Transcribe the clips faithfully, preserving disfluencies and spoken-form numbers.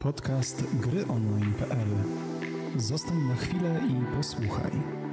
Podcast gry online kropka p l. Zostań na chwilę i posłuchaj.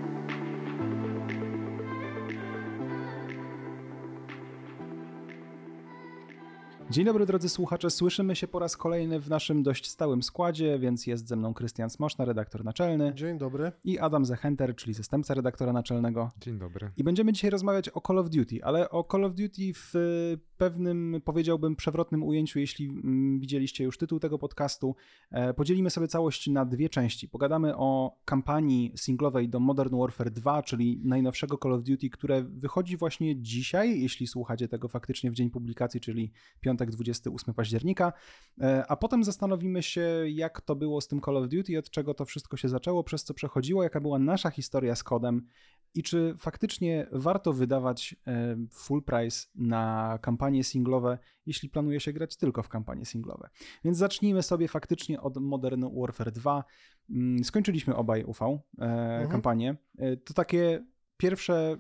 Dzień dobry drodzy słuchacze, słyszymy się po raz kolejny w naszym dość stałym składzie, więc jest ze mną Krystian Smoszna, redaktor naczelny. Dzień dobry. I Adam Zechenter, czyli zastępca redaktora naczelnego. Dzień dobry. I będziemy dzisiaj rozmawiać o Call of Duty, ale o Call of Duty w pewnym, powiedziałbym, przewrotnym ujęciu, jeśli widzieliście już tytuł tego podcastu. Podzielimy sobie całość na dwie części. Pogadamy o kampanii singlowej do Modern Warfare dwa, czyli najnowszego Call of Duty, które wychodzi właśnie dzisiaj, jeśli słuchacie tego faktycznie w dzień publikacji, czyli piątek dwudziestego ósmego października, a potem zastanowimy się, jak to było z tym Call of Duty, od czego to wszystko się zaczęło, przez co przechodziło, jaka była nasza historia z kodem i czy faktycznie warto wydawać full price na kampanie singlowe, jeśli planuje się grać tylko w kampanie singlowe. Więc zacznijmy sobie faktycznie od Modern Warfare dwa. Skończyliśmy obaj U V mhm. kampanię. To takie pierwsze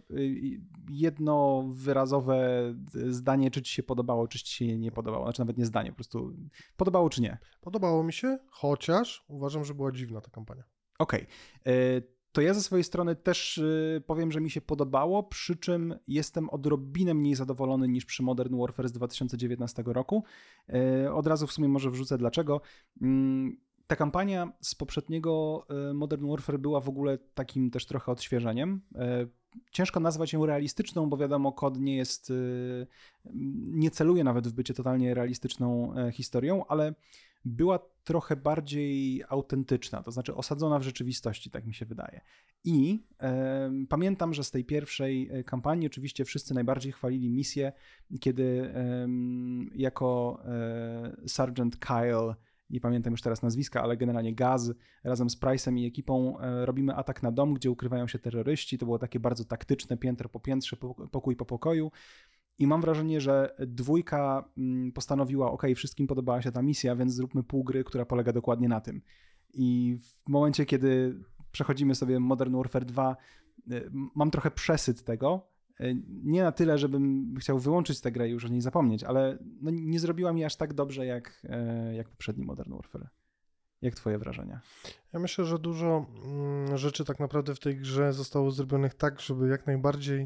jednowyrazowe zdanie, czy ci się podobało, czy ci się nie podobało. Znaczy nawet nie zdanie, po prostu podobało czy nie. Podobało mi się, chociaż uważam, że była dziwna ta kampania. Okej. Okay. To ja ze swojej strony też powiem, że mi się podobało, przy czym jestem odrobinę mniej zadowolony niż przy Modern Warfare z dwa tysiące dziewiętnastego roku. Od razu w sumie może wrzucę dlaczego. Ta kampania z poprzedniego Modern Warfare była w ogóle takim też trochę odświeżeniem. Ciężko nazwać ją realistyczną, bo wiadomo, kod nie jest, nie celuje nawet w bycie totalnie realistyczną historią, ale była trochę bardziej autentyczna, to znaczy osadzona w rzeczywistości, tak mi się wydaje. I e, pamiętam, że z tej pierwszej kampanii oczywiście wszyscy najbardziej chwalili misję, kiedy e, jako e, Sergeant Kyle, nie pamiętam już teraz nazwiska, ale generalnie Gaz, razem z Price'em i ekipą e, robimy atak na dom, gdzie ukrywają się terroryści. To było takie bardzo taktyczne, piętro po piętrze, pokój po pokoju. I mam wrażenie, że dwójka postanowiła, ok, wszystkim podobała się ta misja, więc zróbmy pół gry, która polega dokładnie na tym. I w momencie, kiedy przechodzimy sobie Modern Warfare dwa, mam trochę przesyt tego. Nie na tyle, żebym chciał wyłączyć tę grę i już o niej zapomnieć, ale no nie zrobiła mi aż tak dobrze jak, jak poprzedni Modern Warfare. Jak twoje wrażenia? Ja myślę, że dużo rzeczy tak naprawdę w tej grze zostało zrobionych tak, żeby jak najbardziej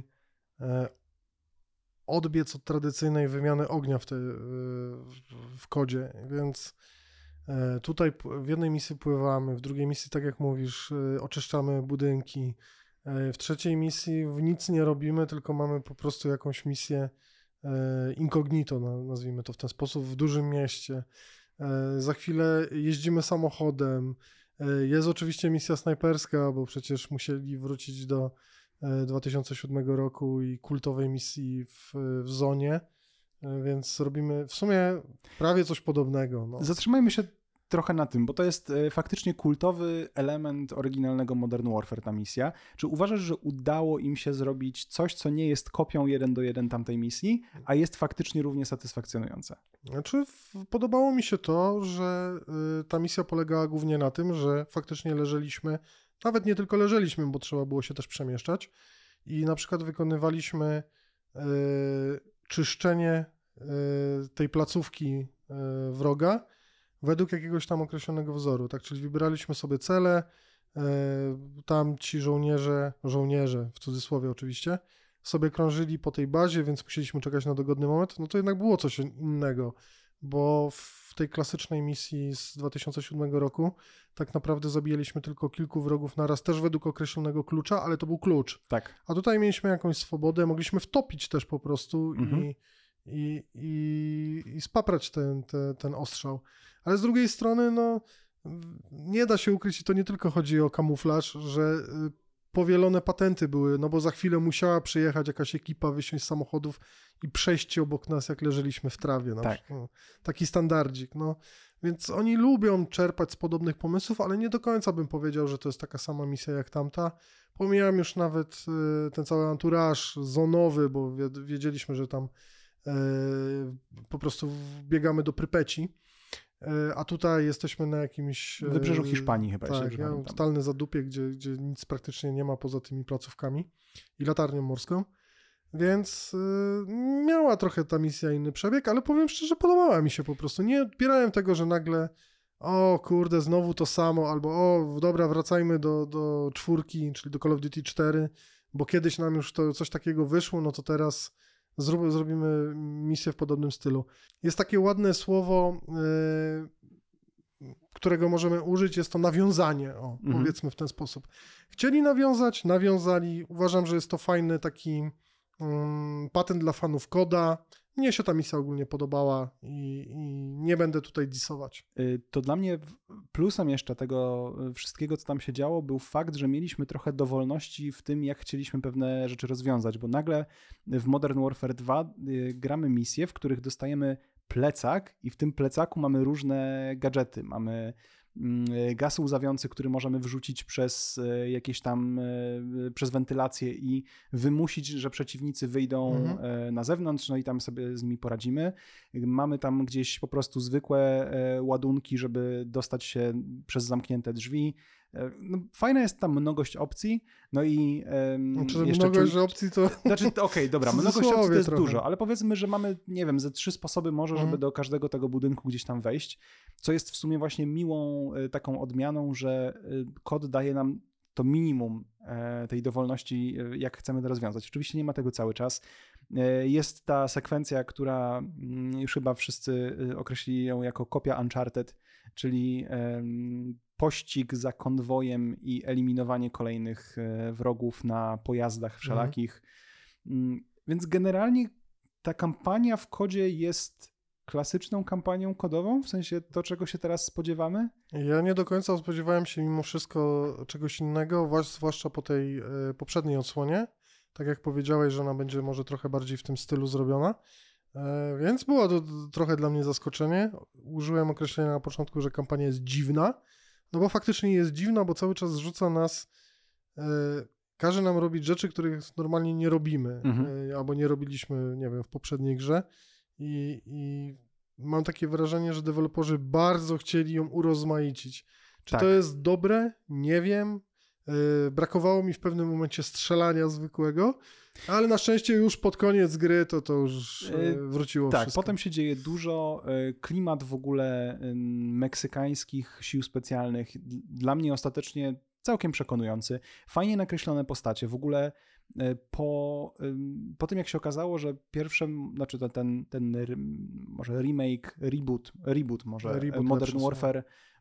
odbiec od tradycyjnej wymiany ognia w, te, w kodzie, więc tutaj w jednej misji pływamy, w drugiej misji, tak jak mówisz, oczyszczamy budynki, w trzeciej misji w nic nie robimy, tylko mamy po prostu jakąś misję incognito, nazwijmy to w ten sposób, w dużym mieście. Za chwilę jeździmy samochodem, jest oczywiście misja snajperska, bo przecież musieli wrócić do dwa tysiące siódmego roku i kultowej misji w, w zonie, więc robimy w sumie prawie coś podobnego. No. Zatrzymajmy się trochę na tym, bo to jest faktycznie kultowy element oryginalnego Modern Warfare ta misja. Czy uważasz, że udało im się zrobić coś, co nie jest kopią jeden do jeden tamtej misji, a jest faktycznie równie satysfakcjonujące? Znaczy podobało mi się to, że ta misja polegała głównie na tym, że faktycznie leżeliśmy, nawet nie tylko leżeliśmy, bo trzeba było się też przemieszczać i na przykład wykonywaliśmy y, czyszczenie y, tej placówki y, wroga według jakiegoś tam określonego wzoru, tak, czyli wybieraliśmy sobie cele, y, tam ci żołnierze, żołnierze w cudzysłowie oczywiście, sobie krążyli po tej bazie, więc musieliśmy czekać na dogodny moment, no to jednak było coś innego, bo w tej klasycznej misji z dwa tysiące siódmego roku tak naprawdę zabijaliśmy tylko kilku wrogów naraz, też według określonego klucza, ale to był klucz. Tak. A tutaj mieliśmy jakąś swobodę, mogliśmy wtopić też po prostu mhm. i, i, i, i spaprać ten, ten, ten ostrzał. Ale z drugiej strony, no, nie da się ukryć, i to nie tylko chodzi o kamuflaż, że powielone patenty były, no bo za chwilę musiała przyjechać jakaś ekipa, wysiąść z samochodów i przejść obok nas, jak leżeliśmy w trawie. Na tak. przykład. No, taki standardzik. No. Więc oni lubią czerpać z podobnych pomysłów, ale nie do końca bym powiedział, że to jest taka sama misja jak tamta. Pomijam już nawet y, ten cały anturaż zonowy, bo wiedzieliśmy, że tam y, po prostu biegamy do Prypeci. A tutaj jesteśmy na jakimś... Wybrzeżu Hiszpanii chyba. Tak, jeszcze, ja, totalne zadupie, gdzie, gdzie nic praktycznie nie ma poza tymi placówkami i latarnią morską. Więc y, miała trochę ta misja inny przebieg, ale powiem szczerze, podobała mi się po prostu. Nie odbierałem tego, że nagle o kurde, znowu to samo, albo o dobra, wracajmy do, do czwórki, czyli do Call of Duty cztery, bo kiedyś nam już to coś takiego wyszło, no to teraz zrób, zrobimy misję w podobnym stylu. Jest takie ładne słowo, yy, którego możemy użyć, jest to nawiązanie, o, mhm. powiedzmy w ten sposób. Chcieli nawiązać, nawiązali, uważam, że jest to fajny taki um, patent dla fanów koda. Mnie się ta misja ogólnie podobała i, i nie będę tutaj disować. To dla mnie plusem jeszcze tego wszystkiego, co tam się działo, był fakt, że mieliśmy trochę dowolności w tym, jak chcieliśmy pewne rzeczy rozwiązać, bo nagle w Modern Warfare dwa gramy misje, w których dostajemy plecak i w tym plecaku mamy różne gadżety. Mamy gaz łzawiący, który możemy wrzucić przez jakieś tam, przez wentylację i wymusić, że przeciwnicy wyjdą mhm. na zewnątrz, no i tam sobie z nimi poradzimy. Mamy tam gdzieś po prostu zwykłe ładunki, żeby dostać się przez zamknięte drzwi. No, fajna jest ta mnogość opcji, no i znaczy, jeszcze mnogość czu... opcji to... Znaczy, okej, okay, dobra, mnogość opcji to jest trochę. Dużo, ale powiedzmy, że mamy, nie wiem, ze trzy sposoby może, żeby mhm. do każdego tego budynku gdzieś tam wejść, co jest w sumie właśnie miłą taką odmianą, że kod daje nam to minimum tej dowolności, jak chcemy to rozwiązać. Oczywiście nie ma tego cały czas. Jest ta sekwencja, która już chyba wszyscy określili ją jako kopia Uncharted, czyli pościg za konwojem i eliminowanie kolejnych wrogów na pojazdach wszelakich. Mhm. Więc generalnie ta kampania w kodzie jest klasyczną kampanią kodową, w sensie to, czego się teraz spodziewamy? Ja nie do końca spodziewałem się mimo wszystko czegoś innego, zwłaszcza po tej poprzedniej odsłonie. Tak jak powiedziałeś, że ona będzie może trochę bardziej w tym stylu zrobiona. Więc było to trochę dla mnie zaskoczenie. Użyłem określenia na początku, że kampania jest dziwna, no bo faktycznie jest dziwna, bo cały czas zrzuca nas, każe nam robić rzeczy, których normalnie nie robimy, mhm. albo nie robiliśmy, nie wiem, w poprzedniej grze. I, I mam takie wrażenie, że deweloperzy bardzo chcieli ją urozmaicić. Czy tak. to jest dobre? Nie wiem. Yy, brakowało mi w pewnym momencie strzelania zwykłego, ale na szczęście już pod koniec gry to to już yy, wróciło tak, wszystko. Potem się dzieje dużo. Klimat w ogóle meksykańskich sił specjalnych dla mnie ostatecznie całkiem przekonujący. Fajnie nakreślone postacie. W ogóle po, po tym, jak się okazało, że pierwszym, znaczy ten, ten może remake, reboot, reboot może reboot Modern Warfare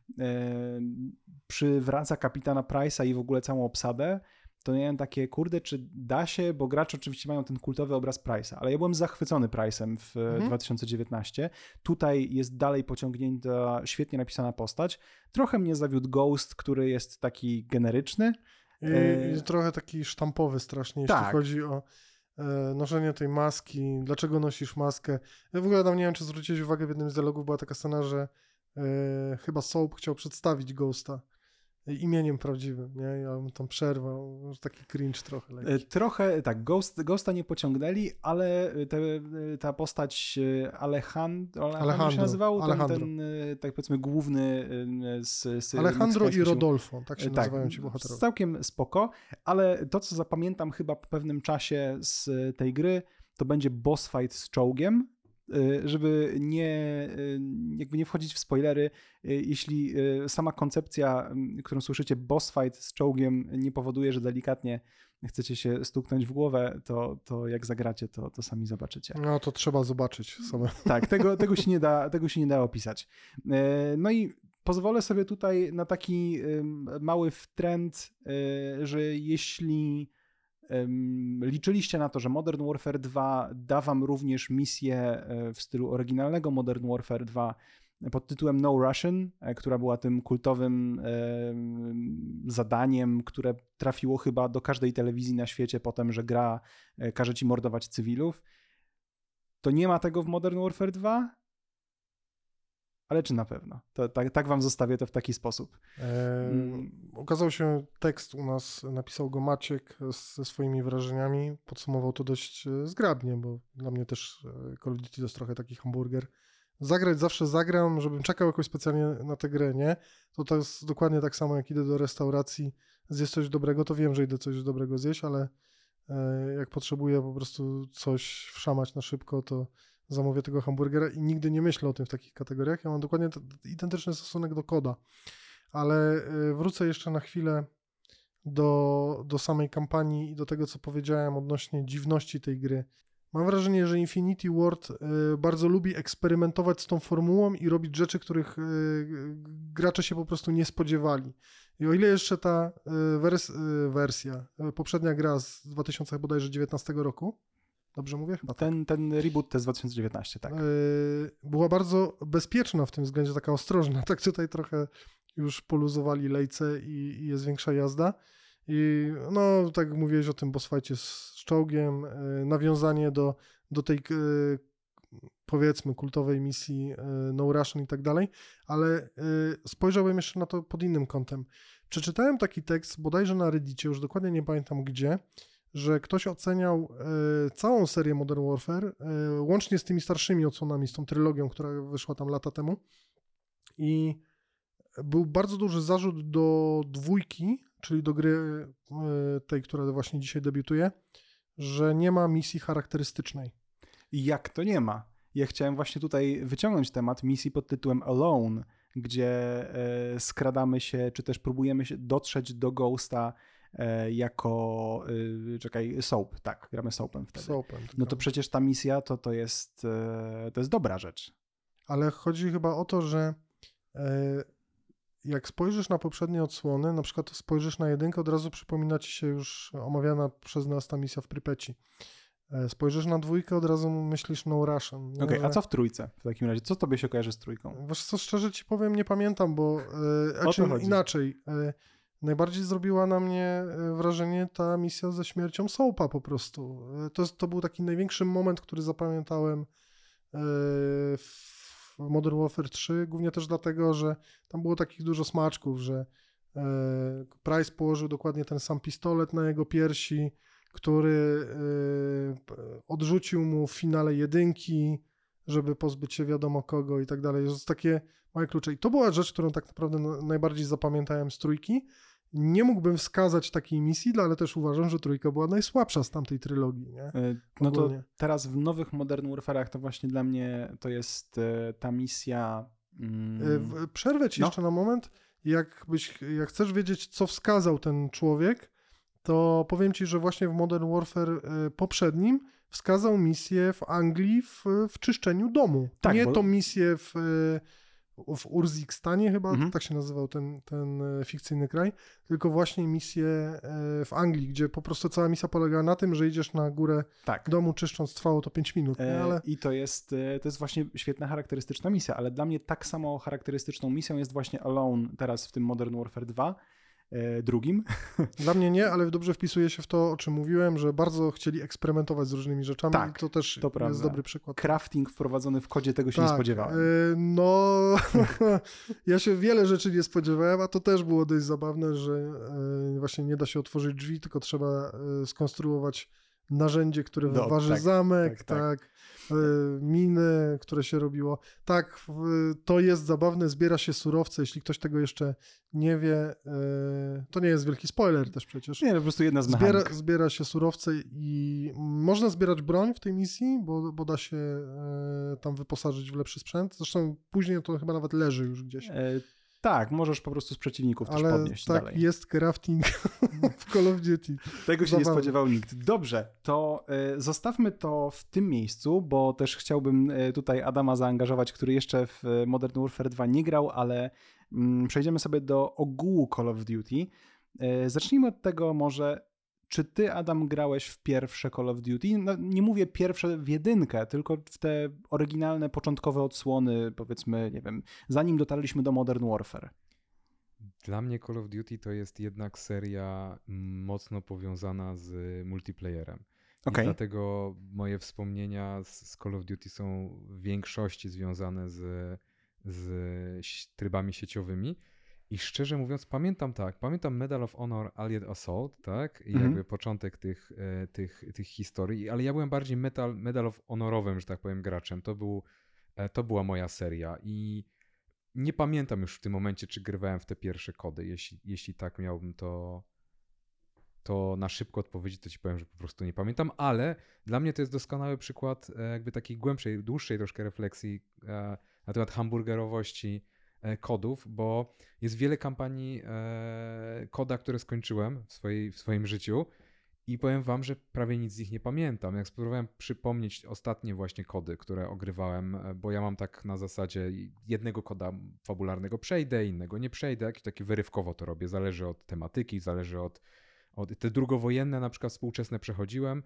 przywraca kapitana Price'a i w ogóle całą obsadę, to miałem takie, kurde, czy da się, bo gracze oczywiście mają ten kultowy obraz Price'a, ale ja byłem zachwycony Price'em w mhm. dwa tysiące dziewiętnastym. Tutaj jest dalej pociągnięta, świetnie napisana postać. Trochę mnie zawiódł Ghost, który jest taki generyczny. I, i trochę taki sztampowy strasznie, tak. jeśli chodzi o e, noszenie tej maski. Dlaczego nosisz maskę? Ja w ogóle tam nie wiem, czy zwróciłeś uwagę, w jednym z dialogów była taka scena, że e, chyba Soap chciał przedstawić Ghosta imieniem prawdziwym, nie? Ja bym tam przerwał, taki cringe trochę lekki. Trochę, tak, Ghost, Ghosta nie pociągnęli, ale te, ta postać Alejandro, Alejandro się nazywał? Alejandro. Ten, ten, tak powiedzmy, główny z, z Alejandro i Rodolfo, tak się tak, nazywają ci bohaterowie. Całkiem spoko, ale to, co zapamiętam chyba po pewnym czasie z tej gry, to będzie boss fight z czołgiem, żeby nie, jakby nie wchodzić w spoilery, jeśli sama koncepcja, którą słyszycie, boss fight z czołgiem nie powoduje, że delikatnie chcecie się stuknąć w głowę, to, to jak zagracie, to, to sami zobaczycie. No to trzeba zobaczyć same. Tak, tego, tego, się nie da, tego się nie da opisać. No i pozwolę sobie tutaj na taki mały wtręt, że jeśli liczyliście na to, że Modern Warfare dwa da wam również misję w stylu oryginalnego Modern Warfare dwa pod tytułem No Russian, która była tym kultowym zadaniem, które trafiło chyba do każdej telewizji na świecie potem, że gra każe ci mordować cywilów. To nie ma tego w Modern Warfare dwa? Ale czy na pewno? To, tak, tak wam zostawię to w taki sposób. Eee, ukazał się tekst u nas, napisał go Maciek ze swoimi wrażeniami, podsumował to dość zgrabnie, bo dla mnie też Call of Duty to jest trochę taki hamburger. Zagrać zawsze zagram, żebym czekał jakoś specjalnie na tę grę, nie? To to jest dokładnie tak samo, jak idę do restauracji, zjeść coś dobrego, to wiem, że idę coś dobrego zjeść, ale jak potrzebuję po prostu coś wszamać na szybko, to zamówię tego hamburgera i nigdy nie myślę o tym w takich kategoriach. Ja mam dokładnie t- identyczny stosunek do koda. Ale wrócę jeszcze na chwilę do, do samej kampanii i do tego, co powiedziałem odnośnie dziwności tej gry. Mam wrażenie, że Infinity Ward bardzo lubi eksperymentować z tą formułą i robić rzeczy, których gracze się po prostu nie spodziewali. I o ile jeszcze ta wers- wersja, poprzednia gra z dwa tysiące dziewiętnastego roku, dobrze mówię? Chyba ten, ten reboot to jest dwa tysiące dziewiętnasty, tak. Była bardzo bezpieczna w tym względzie, taka ostrożna. Tak tutaj trochę już poluzowali lejce i, i jest większa jazda. I no, tak jak mówiłeś o tym boss fightie z czołgiem, nawiązanie do, do tej powiedzmy kultowej misji No Russian i tak dalej, ale spojrzałem jeszcze na to pod innym kątem. Przeczytałem taki tekst, bodajże na Reddicie, już dokładnie nie pamiętam gdzie, że ktoś oceniał całą serię Modern Warfare, łącznie z tymi starszymi odsłonami, z tą trylogią, która wyszła tam lata temu, i był bardzo duży zarzut do dwójki, czyli do gry tej, która właśnie dzisiaj debiutuje, że nie ma misji charakterystycznej. I jak to nie ma? Ja chciałem właśnie tutaj wyciągnąć temat misji pod tytułem Alone, gdzie e, skradamy się, czy też próbujemy się dotrzeć do Ghosta e, jako, e, czekaj, Soap, tak, gramy Soapem wtedy. Soapem, no to przecież ta misja to, to, jest, e, to jest dobra rzecz. Ale chodzi chyba o to, że e, jak spojrzysz na poprzednie odsłony, na przykład spojrzysz na jedynkę, od razu przypomina ci się już omawiana przez nas ta misja w Prypeci. Spojrzysz na dwójkę, od razu myślisz No Russian. Okej, okay, a co w trójce w takim razie? Co tobie się kojarzy z trójką? Wiesz co, szczerze ci powiem, nie pamiętam, bo e, czy inaczej. E, najbardziej zrobiła na mnie wrażenie ta misja ze śmiercią Soapa po prostu. E, to, to był taki największy moment, który zapamiętałem e, w w Modern Warfare trzy, głównie też dlatego, że tam było takich dużo smaczków, że e, Price położył dokładnie ten sam pistolet na jego piersi, który e, odrzucił mu w finale jedynki, żeby pozbyć się wiadomo kogo i tak dalej. To jest takie małe klucze. I to była rzecz, którą tak naprawdę najbardziej zapamiętałem z trójki. Nie mógłbym wskazać takiej misji, ale też uważam, że trójka była najsłabsza z tamtej trylogii. Nie? No to teraz w nowych Modern Warfare'ach to właśnie dla mnie to jest ta misja... Mm... Przerwę ci no. jeszcze na moment. Jakbyś, jak chcesz wiedzieć, co wskazał ten człowiek, to powiem ci, że właśnie w Modern Warfare poprzednim wskazał misję w Anglii w, w czyszczeniu domu. Tak, Nie bo... tą misję w... w Urzykistanie chyba, mhm. tak się nazywał ten, ten fikcyjny kraj, tylko właśnie misję w Anglii, gdzie po prostu cała misja polegała na tym, że idziesz na górę tak. domu czyszcząc, trwało to pięć minut. Nie? Ale... I to jest, to jest właśnie świetna, charakterystyczna misja, ale dla mnie tak samo charakterystyczną misją jest właśnie Alone teraz w tym Modern Warfare dwa, drugim. Dla mnie nie, ale dobrze wpisuje się w to, o czym mówiłem, że bardzo chcieli eksperymentować z różnymi rzeczami tak, i to też to jest prawda. dobry przykład. Crafting wprowadzony w kodzie, tego się tak, nie spodziewałem. No, ja się wiele rzeczy nie spodziewałem, a to też było dość zabawne, że właśnie nie da się otworzyć drzwi, tylko trzeba skonstruować narzędzie, które Do, wyważy tak, zamek, tak, tak. tak. miny, które się robiło. Tak, to jest zabawne, zbiera się surowce, jeśli ktoś tego jeszcze nie wie, to nie jest wielki spoiler też przecież. Nie, po prostu jedna z mechanik. Zbiera, zbiera się surowce i można zbierać broń w tej misji, bo, bo da się tam wyposażyć w lepszy sprzęt. Zresztą później to chyba nawet leży już gdzieś. E- Tak, możesz po prostu z przeciwników Ale też podnieść tak, dalej. jest crafting w Call of Duty. Tego się Zabawne. nie spodziewał nikt. Dobrze, to y, zostawmy to w tym miejscu, bo też chciałbym y, tutaj Adama zaangażować, który jeszcze w Modern Warfare dwa nie grał, ale y, przejdziemy sobie do ogółu Call of Duty. Y, zacznijmy od tego może, czy ty, Adam, grałeś w pierwsze Call of Duty? No, nie mówię pierwsze w jedynkę, tylko w te oryginalne, początkowe odsłony, powiedzmy, nie wiem, zanim dotarliśmy do Modern Warfare. Dla mnie Call of Duty to jest jednak seria mocno powiązana z multiplayerem. Okay. I dlatego moje wspomnienia z, z Call of Duty są w większości związane z, z trybami sieciowymi. I szczerze mówiąc, pamiętam tak, pamiętam Medal of Honor Allied Assault, tak? I mm-hmm. jakby początek tych, tych, tych historii, ale ja byłem bardziej Medal, Medal of Honorowym, że tak powiem, graczem. To, był, to była moja seria i nie pamiętam już w tym momencie, czy grywałem w te pierwsze kody, jeśli, jeśli tak miałbym to, to na szybko odpowiedzi to ci powiem, że po prostu nie pamiętam, ale dla mnie to jest doskonały przykład jakby takiej głębszej, dłuższej troszkę refleksji na temat hamburgerowości kodów, bo jest wiele kampanii koda, które skończyłem w, swojej, w swoim życiu i powiem wam, że prawie nic z nich nie pamiętam. Jak spróbowałem przypomnieć ostatnie właśnie kody, które ogrywałem, bo ja mam tak na zasadzie jednego koda fabularnego przejdę, innego nie przejdę, jakieś takie wyrywkowo to robię, zależy od tematyki, zależy od, od te drugowojenne na przykład współczesne przechodziłem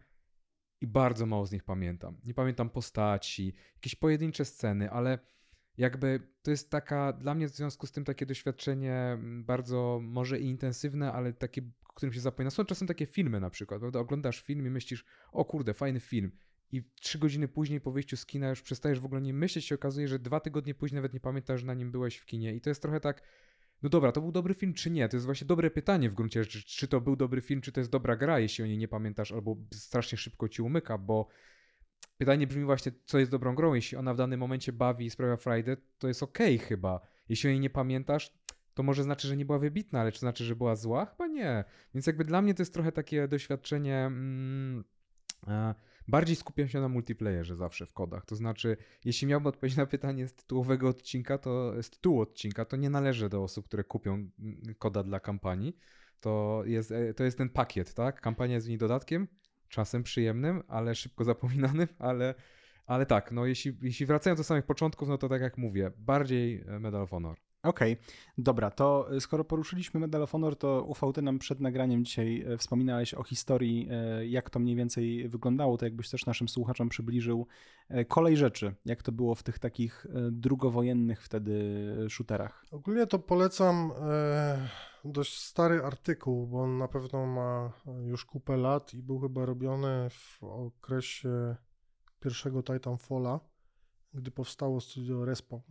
i bardzo mało z nich pamiętam. Nie pamiętam postaci, jakieś pojedyncze sceny, ale jakby to jest taka, dla mnie w związku z tym takie doświadczenie bardzo może i intensywne, ale takie, którym się zapomina. Są czasem takie filmy na przykład, prawda? Oglądasz film i myślisz, o kurde, fajny film i trzy godziny później po wyjściu z kina już przestajesz w ogóle nie myśleć, się okazuje, że dwa tygodnie później nawet nie pamiętasz, że na nim byłeś w kinie i to jest trochę tak, no dobra, to był dobry film czy nie? To jest właśnie dobre pytanie w gruncie rzeczy, czy to był dobry film, czy to jest dobra gra, jeśli o niej nie pamiętasz albo strasznie szybko ci umyka, bo pytanie brzmi właśnie, co jest dobrą grą. Jeśli ona w danym momencie bawi i sprawia frajdę, to jest okej okay chyba. Jeśli o niej nie pamiętasz, to może znaczy, że nie była wybitna, ale czy znaczy, że była zła? Chyba nie. Więc jakby dla mnie to jest trochę takie doświadczenie... Mm, e, bardziej skupiam się na multiplayerze zawsze w kodach. To znaczy, jeśli miałbym odpowiedzieć na pytanie z tytułowego odcinka, to z tytułu odcinka, to nie należy do osób, które kupią koda dla kampanii. To jest, to jest ten pakiet, tak? Kampania jest w niej dodatkiem, czasem przyjemnym, ale szybko zapominanym, ale, ale tak, no jeśli, jeśli wracając do samych początków, no to tak jak mówię, bardziej Medal of Honor. Okej, okay. Dobra, to skoro poruszyliśmy Medal of Honor, to U V, ty nam przed nagraniem dzisiaj wspominałeś o historii, jak to mniej więcej wyglądało, to jakbyś też naszym słuchaczom przybliżył kolej rzeczy, jak to było w tych takich drugowojennych wtedy shooterach. Ogólnie to polecam e, dość stary artykuł, bo on na pewno ma już kupę lat i był chyba robiony w okresie pierwszego Titanfalla, gdy powstało studio Respawn.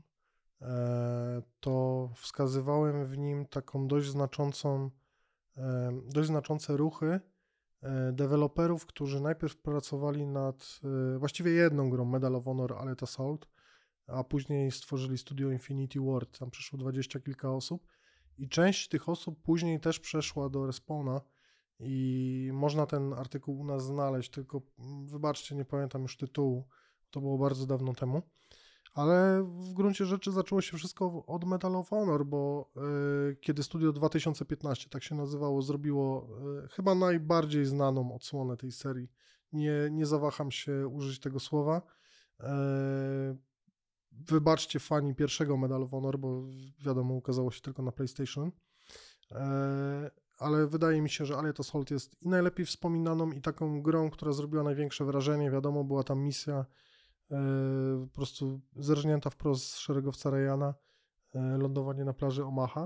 To wskazywałem w nim taką dość znaczącą, dość znaczące ruchy deweloperów, którzy najpierw pracowali nad właściwie jedną grą, Medal of Honor Allied Assault, a później stworzyli studio Infinity Ward, tam przyszło dwadzieścia kilka osób i część tych osób później też przeszła do Respawna i można ten artykuł u nas znaleźć, tylko wybaczcie, nie pamiętam już tytułu, to było bardzo dawno temu. Ale w gruncie rzeczy zaczęło się wszystko od Medal of Honor, bo y, kiedy Studio dwa tysiące piętnaście, tak się nazywało, zrobiło y, chyba najbardziej znaną odsłonę tej serii. Nie, nie zawaham się użyć tego słowa. Y, wybaczcie fani pierwszego Medal of Honor, bo wiadomo, ukazało się tylko na PlayStation. Y, ale wydaje mi się, że Allied Assault jest i najlepiej wspominaną i taką grą, która zrobiła największe wrażenie. Wiadomo, była tam misja po prostu zerżnięta wprost z szeregowca Ryana, lądowanie na plaży Omaha.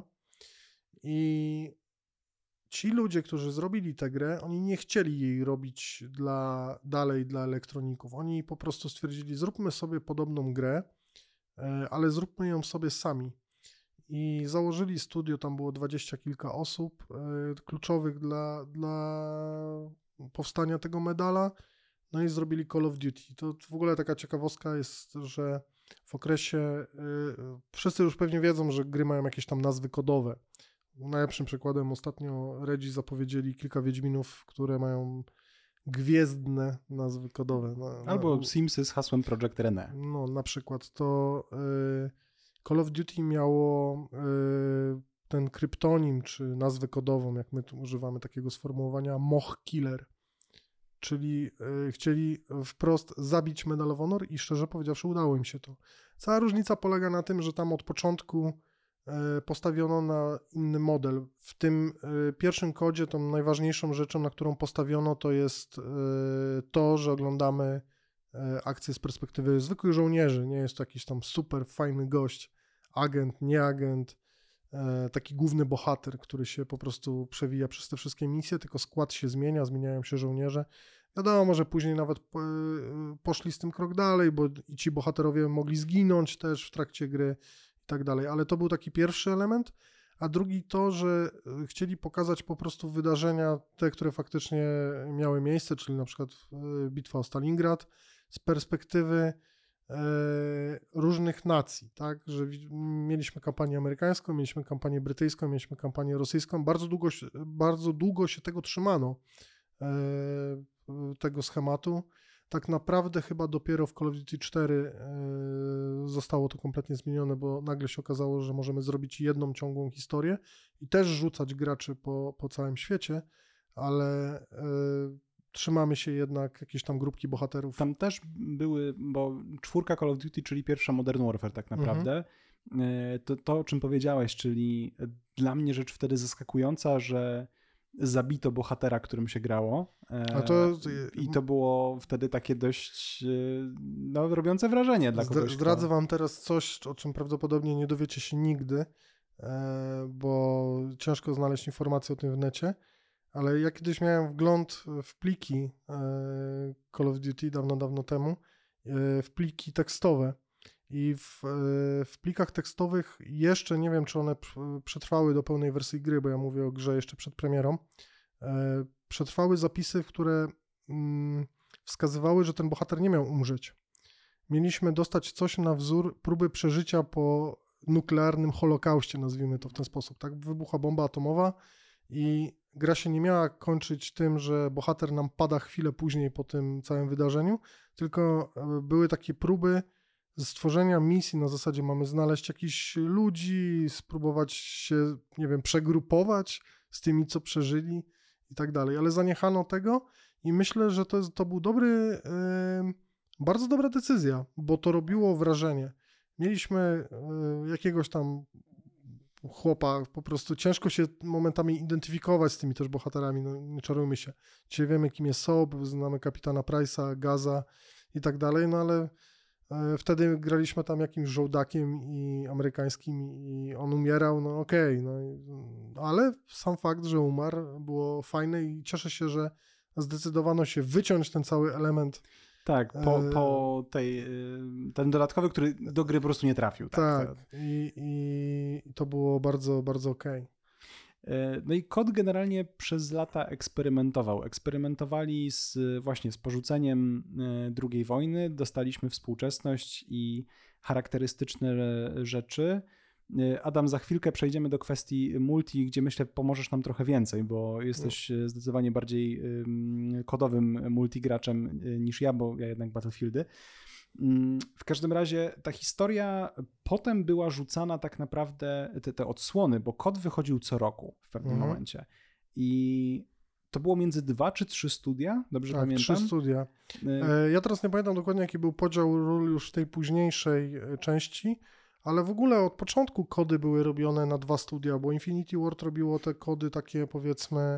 I ci ludzie, którzy zrobili tę grę, oni nie chcieli jej robić dla, dalej dla elektroników. Oni po prostu stwierdzili, zróbmy sobie podobną grę, ale zróbmy ją sobie sami. I założyli studio, tam było dwadzieścia kilka osób kluczowych dla, dla powstania tego medala. No i zrobili Call of Duty. To w ogóle taka ciekawostka jest, że w okresie, yy, wszyscy już pewnie wiedzą, że gry mają jakieś tam nazwy kodowe. Najlepszym przykładem ostatnio Redzi zapowiedzieli kilka Wiedźminów, które mają gwiezdne nazwy kodowe. Na, Albo na, Simsy z hasłem Project Rene. No na przykład to yy, Call of Duty miało yy, ten kryptonim, czy nazwę kodową, jak my tu używamy takiego sformułowania, Moch Killer. Czyli y, chcieli wprost zabić Medal of Honor i szczerze powiedziawszy udało im się to. Cała różnica polega na tym, że tam od początku y, postawiono na inny model. W tym y, pierwszym kodzie tą najważniejszą rzeczą, na którą postawiono, to jest y, to, że oglądamy y, akcję z perspektywy zwykłych żołnierzy. Nie jest to jakiś tam super fajny gość, agent, nie agent, y, taki główny bohater, który się po prostu przewija przez te wszystkie misje, tylko skład się zmienia, zmieniają się żołnierze. Wiadomo, że później nawet poszli z tym krok dalej, bo i ci bohaterowie mogli zginąć też w trakcie gry i tak dalej, ale to był taki pierwszy element, a drugi to, że chcieli pokazać po prostu wydarzenia, te, które faktycznie miały miejsce, czyli na przykład bitwa o Stalingrad z perspektywy różnych nacji, tak, że mieliśmy kampanię amerykańską, mieliśmy kampanię brytyjską, mieliśmy kampanię rosyjską, bardzo długo, bardzo długo się tego trzymano, tego schematu. Tak naprawdę chyba dopiero w Call of Duty cztery zostało to kompletnie zmienione, bo nagle się okazało, że możemy zrobić jedną ciągłą historię i też rzucać graczy po, po całym świecie, ale trzymamy się jednak jakiejś tam grupki bohaterów. Tam też były, bo czwórka Call of Duty, czyli pierwsza Modern Warfare tak naprawdę, mhm. to, to o czym powiedziałeś, czyli dla mnie rzecz wtedy zaskakująca, że zabito bohatera, którym się grało. A to, I to było wtedy takie dość no, robiące wrażenie dla kogoś. Zdradzę kto... wam teraz coś, o czym prawdopodobnie nie dowiecie się nigdy, bo ciężko znaleźć informacje o tym w necie, ale ja kiedyś miałem wgląd w pliki Call of Duty dawno, dawno temu, w pliki tekstowe. I w, w plikach tekstowych jeszcze nie wiem, czy one przetrwały do pełnej wersji gry, bo ja mówię o grze jeszcze przed premierą. Przetrwały zapisy, które wskazywały, że ten bohater nie miał umrzeć. Mieliśmy dostać coś na wzór próby przeżycia po nuklearnym holokauście, nazwijmy to w ten sposób. Tak, wybuchła bomba atomowa i gra się nie miała kończyć tym, że bohater nam pada chwilę później po tym całym wydarzeniu, tylko były takie próby stworzenia misji na zasadzie mamy znaleźć jakichś ludzi, spróbować się, nie wiem, przegrupować z tymi, co przeżyli i tak dalej, ale zaniechano tego i myślę, że to, to był dobry, yy, bardzo dobra decyzja, bo to robiło wrażenie. Mieliśmy yy, jakiegoś tam chłopa, po prostu ciężko się momentami identyfikować z tymi też bohaterami, no nie czarujmy się. Dzisiaj wiemy, kim jest Soap, znamy kapitana Price'a, Gaza i tak dalej, no ale wtedy graliśmy tam jakimś żołdakiem i amerykańskim i on umierał, no okej, okay, no, ale sam fakt, że umarł było fajne i cieszę się, że zdecydowano się wyciąć ten cały element. Tak, po, po tej, ten dodatkowy, który do gry po prostu nie trafił. Tak, tak i, i to było bardzo, bardzo okej. Okay. No i kod generalnie przez lata eksperymentował. Eksperymentowali z, właśnie z porzuceniem drugiej wojny, dostaliśmy współczesność i charakterystyczne rzeczy. Adam, za chwilkę przejdziemy do kwestii multi, gdzie myślę pomożesz nam trochę więcej, bo jesteś no. zdecydowanie bardziej kodowym multigraczem niż ja, bo ja jednak Battlefieldy. W każdym razie ta historia potem była rzucana tak naprawdę, te, te odsłony, bo kod wychodził co roku w pewnym mhm. momencie i to było między dwa czy trzy studia, dobrze tak, pamiętam? trzy studia. Ja teraz nie pamiętam dokładnie, jaki był podział ról już w tej późniejszej części, ale w ogóle od początku kody były robione na dwa studia, bo Infinity Ward robiło te kody takie powiedzmy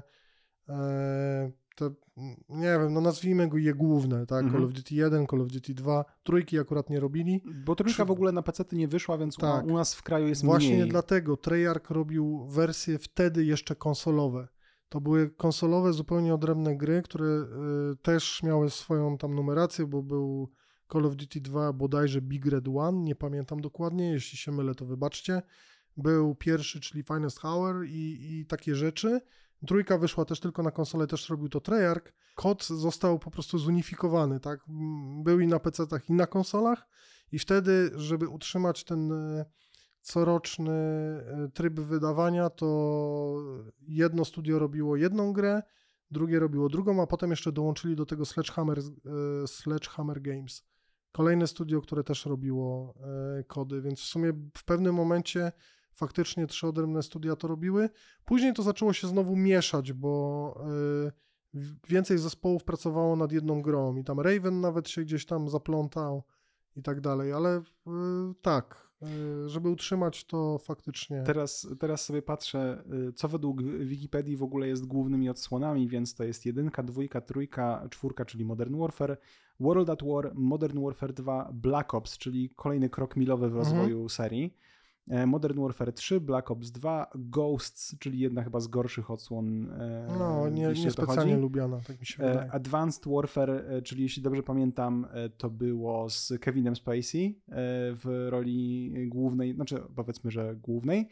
te, nie wiem, no nazwijmy go je główne, tak, mm-hmm. Call of Duty jeden, Call of Duty dwa, trójki akurat nie robili. Bo trójka Przy... w ogóle na pecety nie wyszła, więc tak. u, u nas w kraju jest Właśnie mniej. Właśnie dlatego Treyarch robił wersje wtedy jeszcze konsolowe. To były konsolowe, zupełnie odrębne gry, które y, też miały swoją tam numerację, bo był Call of Duty dwa bodajże Big Red One, nie pamiętam dokładnie, jeśli się mylę, to wybaczcie. Był pierwszy, czyli Finest Hour i, i takie rzeczy. Trójka wyszła też tylko na konsolę, też robił to Treyarch. Kod został po prostu zunifikowany, tak? Był i na pecetach, i na konsolach i wtedy, żeby utrzymać ten coroczny tryb wydawania, to jedno studio robiło jedną grę, drugie robiło drugą, a potem jeszcze dołączyli do tego Sledgehammer, Sledgehammer Games. Kolejne studio, które też robiło kody, więc w sumie w pewnym momencie faktycznie trzy odrębne studia to robiły. Później to zaczęło się znowu mieszać, bo y, więcej zespołów pracowało nad jedną grą i tam Raven nawet się gdzieś tam zaplątał i tak dalej, ale y, tak, y, żeby utrzymać to faktycznie. Teraz, teraz sobie patrzę, co według Wikipedii w ogóle jest głównymi odsłonami, więc to jest jedynka, dwójka, trójka, czwórka, czyli Modern Warfare, World at War, Modern Warfare dwa, Black Ops, czyli kolejny krok milowy w rozwoju mhm. serii. Modern Warfare trzy, Black Ops dwa, Ghosts, czyli jedna chyba z gorszych odsłon. No, nie, nie specjalnie lubiana, tak mi się wydaje. Advanced Warfare, czyli jeśli dobrze pamiętam, to było z Kevinem Spacey w roli głównej, znaczy powiedzmy, że głównej.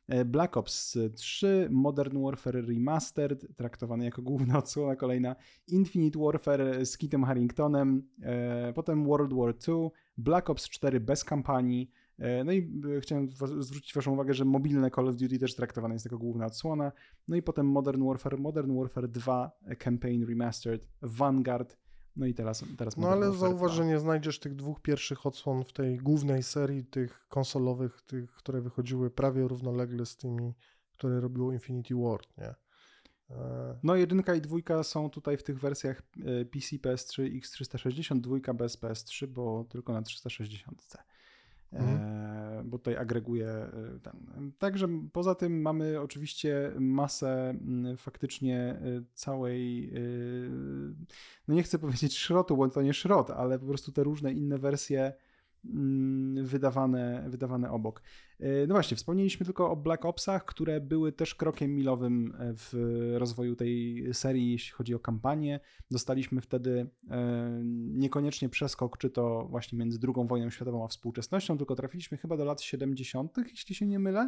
Black Ops trzy, Modern Warfare Remastered, traktowany jako główna odsłona kolejna, Infinite Warfare z Kitem Haringtonem, potem World War dwa, Black Ops cztery bez kampanii. No i chciałem zwrócić waszą uwagę, że mobilne Call of Duty też traktowane jest jako główna odsłona. No i potem Modern Warfare, Modern Warfare dwa, Campaign Remastered, Vanguard. No i teraz, teraz No ale zauważ, że nie znajdziesz tych dwóch pierwszych odsłon w tej głównej serii, tych konsolowych, tych, które wychodziły prawie równolegle z tymi, które robiło Infinity Ward, nie? No jedynka i dwójka są tutaj w tych wersjach P C, P S trzy, X trzysta sześćdziesiąt, dwójka bez P S trzy, bo tylko na trzysta sześćdziesiąt. Mhm. E, bo tutaj agreguje ten. Także poza tym mamy oczywiście masę faktycznie całej, no nie chcę powiedzieć szrotu, bo to nie szrot, ale po prostu te różne inne wersje wydawane, wydawane obok. No właśnie, wspomnieliśmy tylko o Black Opsach, które były też krokiem milowym w rozwoju tej serii, jeśli chodzi o kampanię. Dostaliśmy wtedy niekoniecznie przeskok, czy to właśnie między drugą wojną światową a współczesnością, tylko trafiliśmy chyba do lat siedemdziesiątych, jeśli się nie mylę.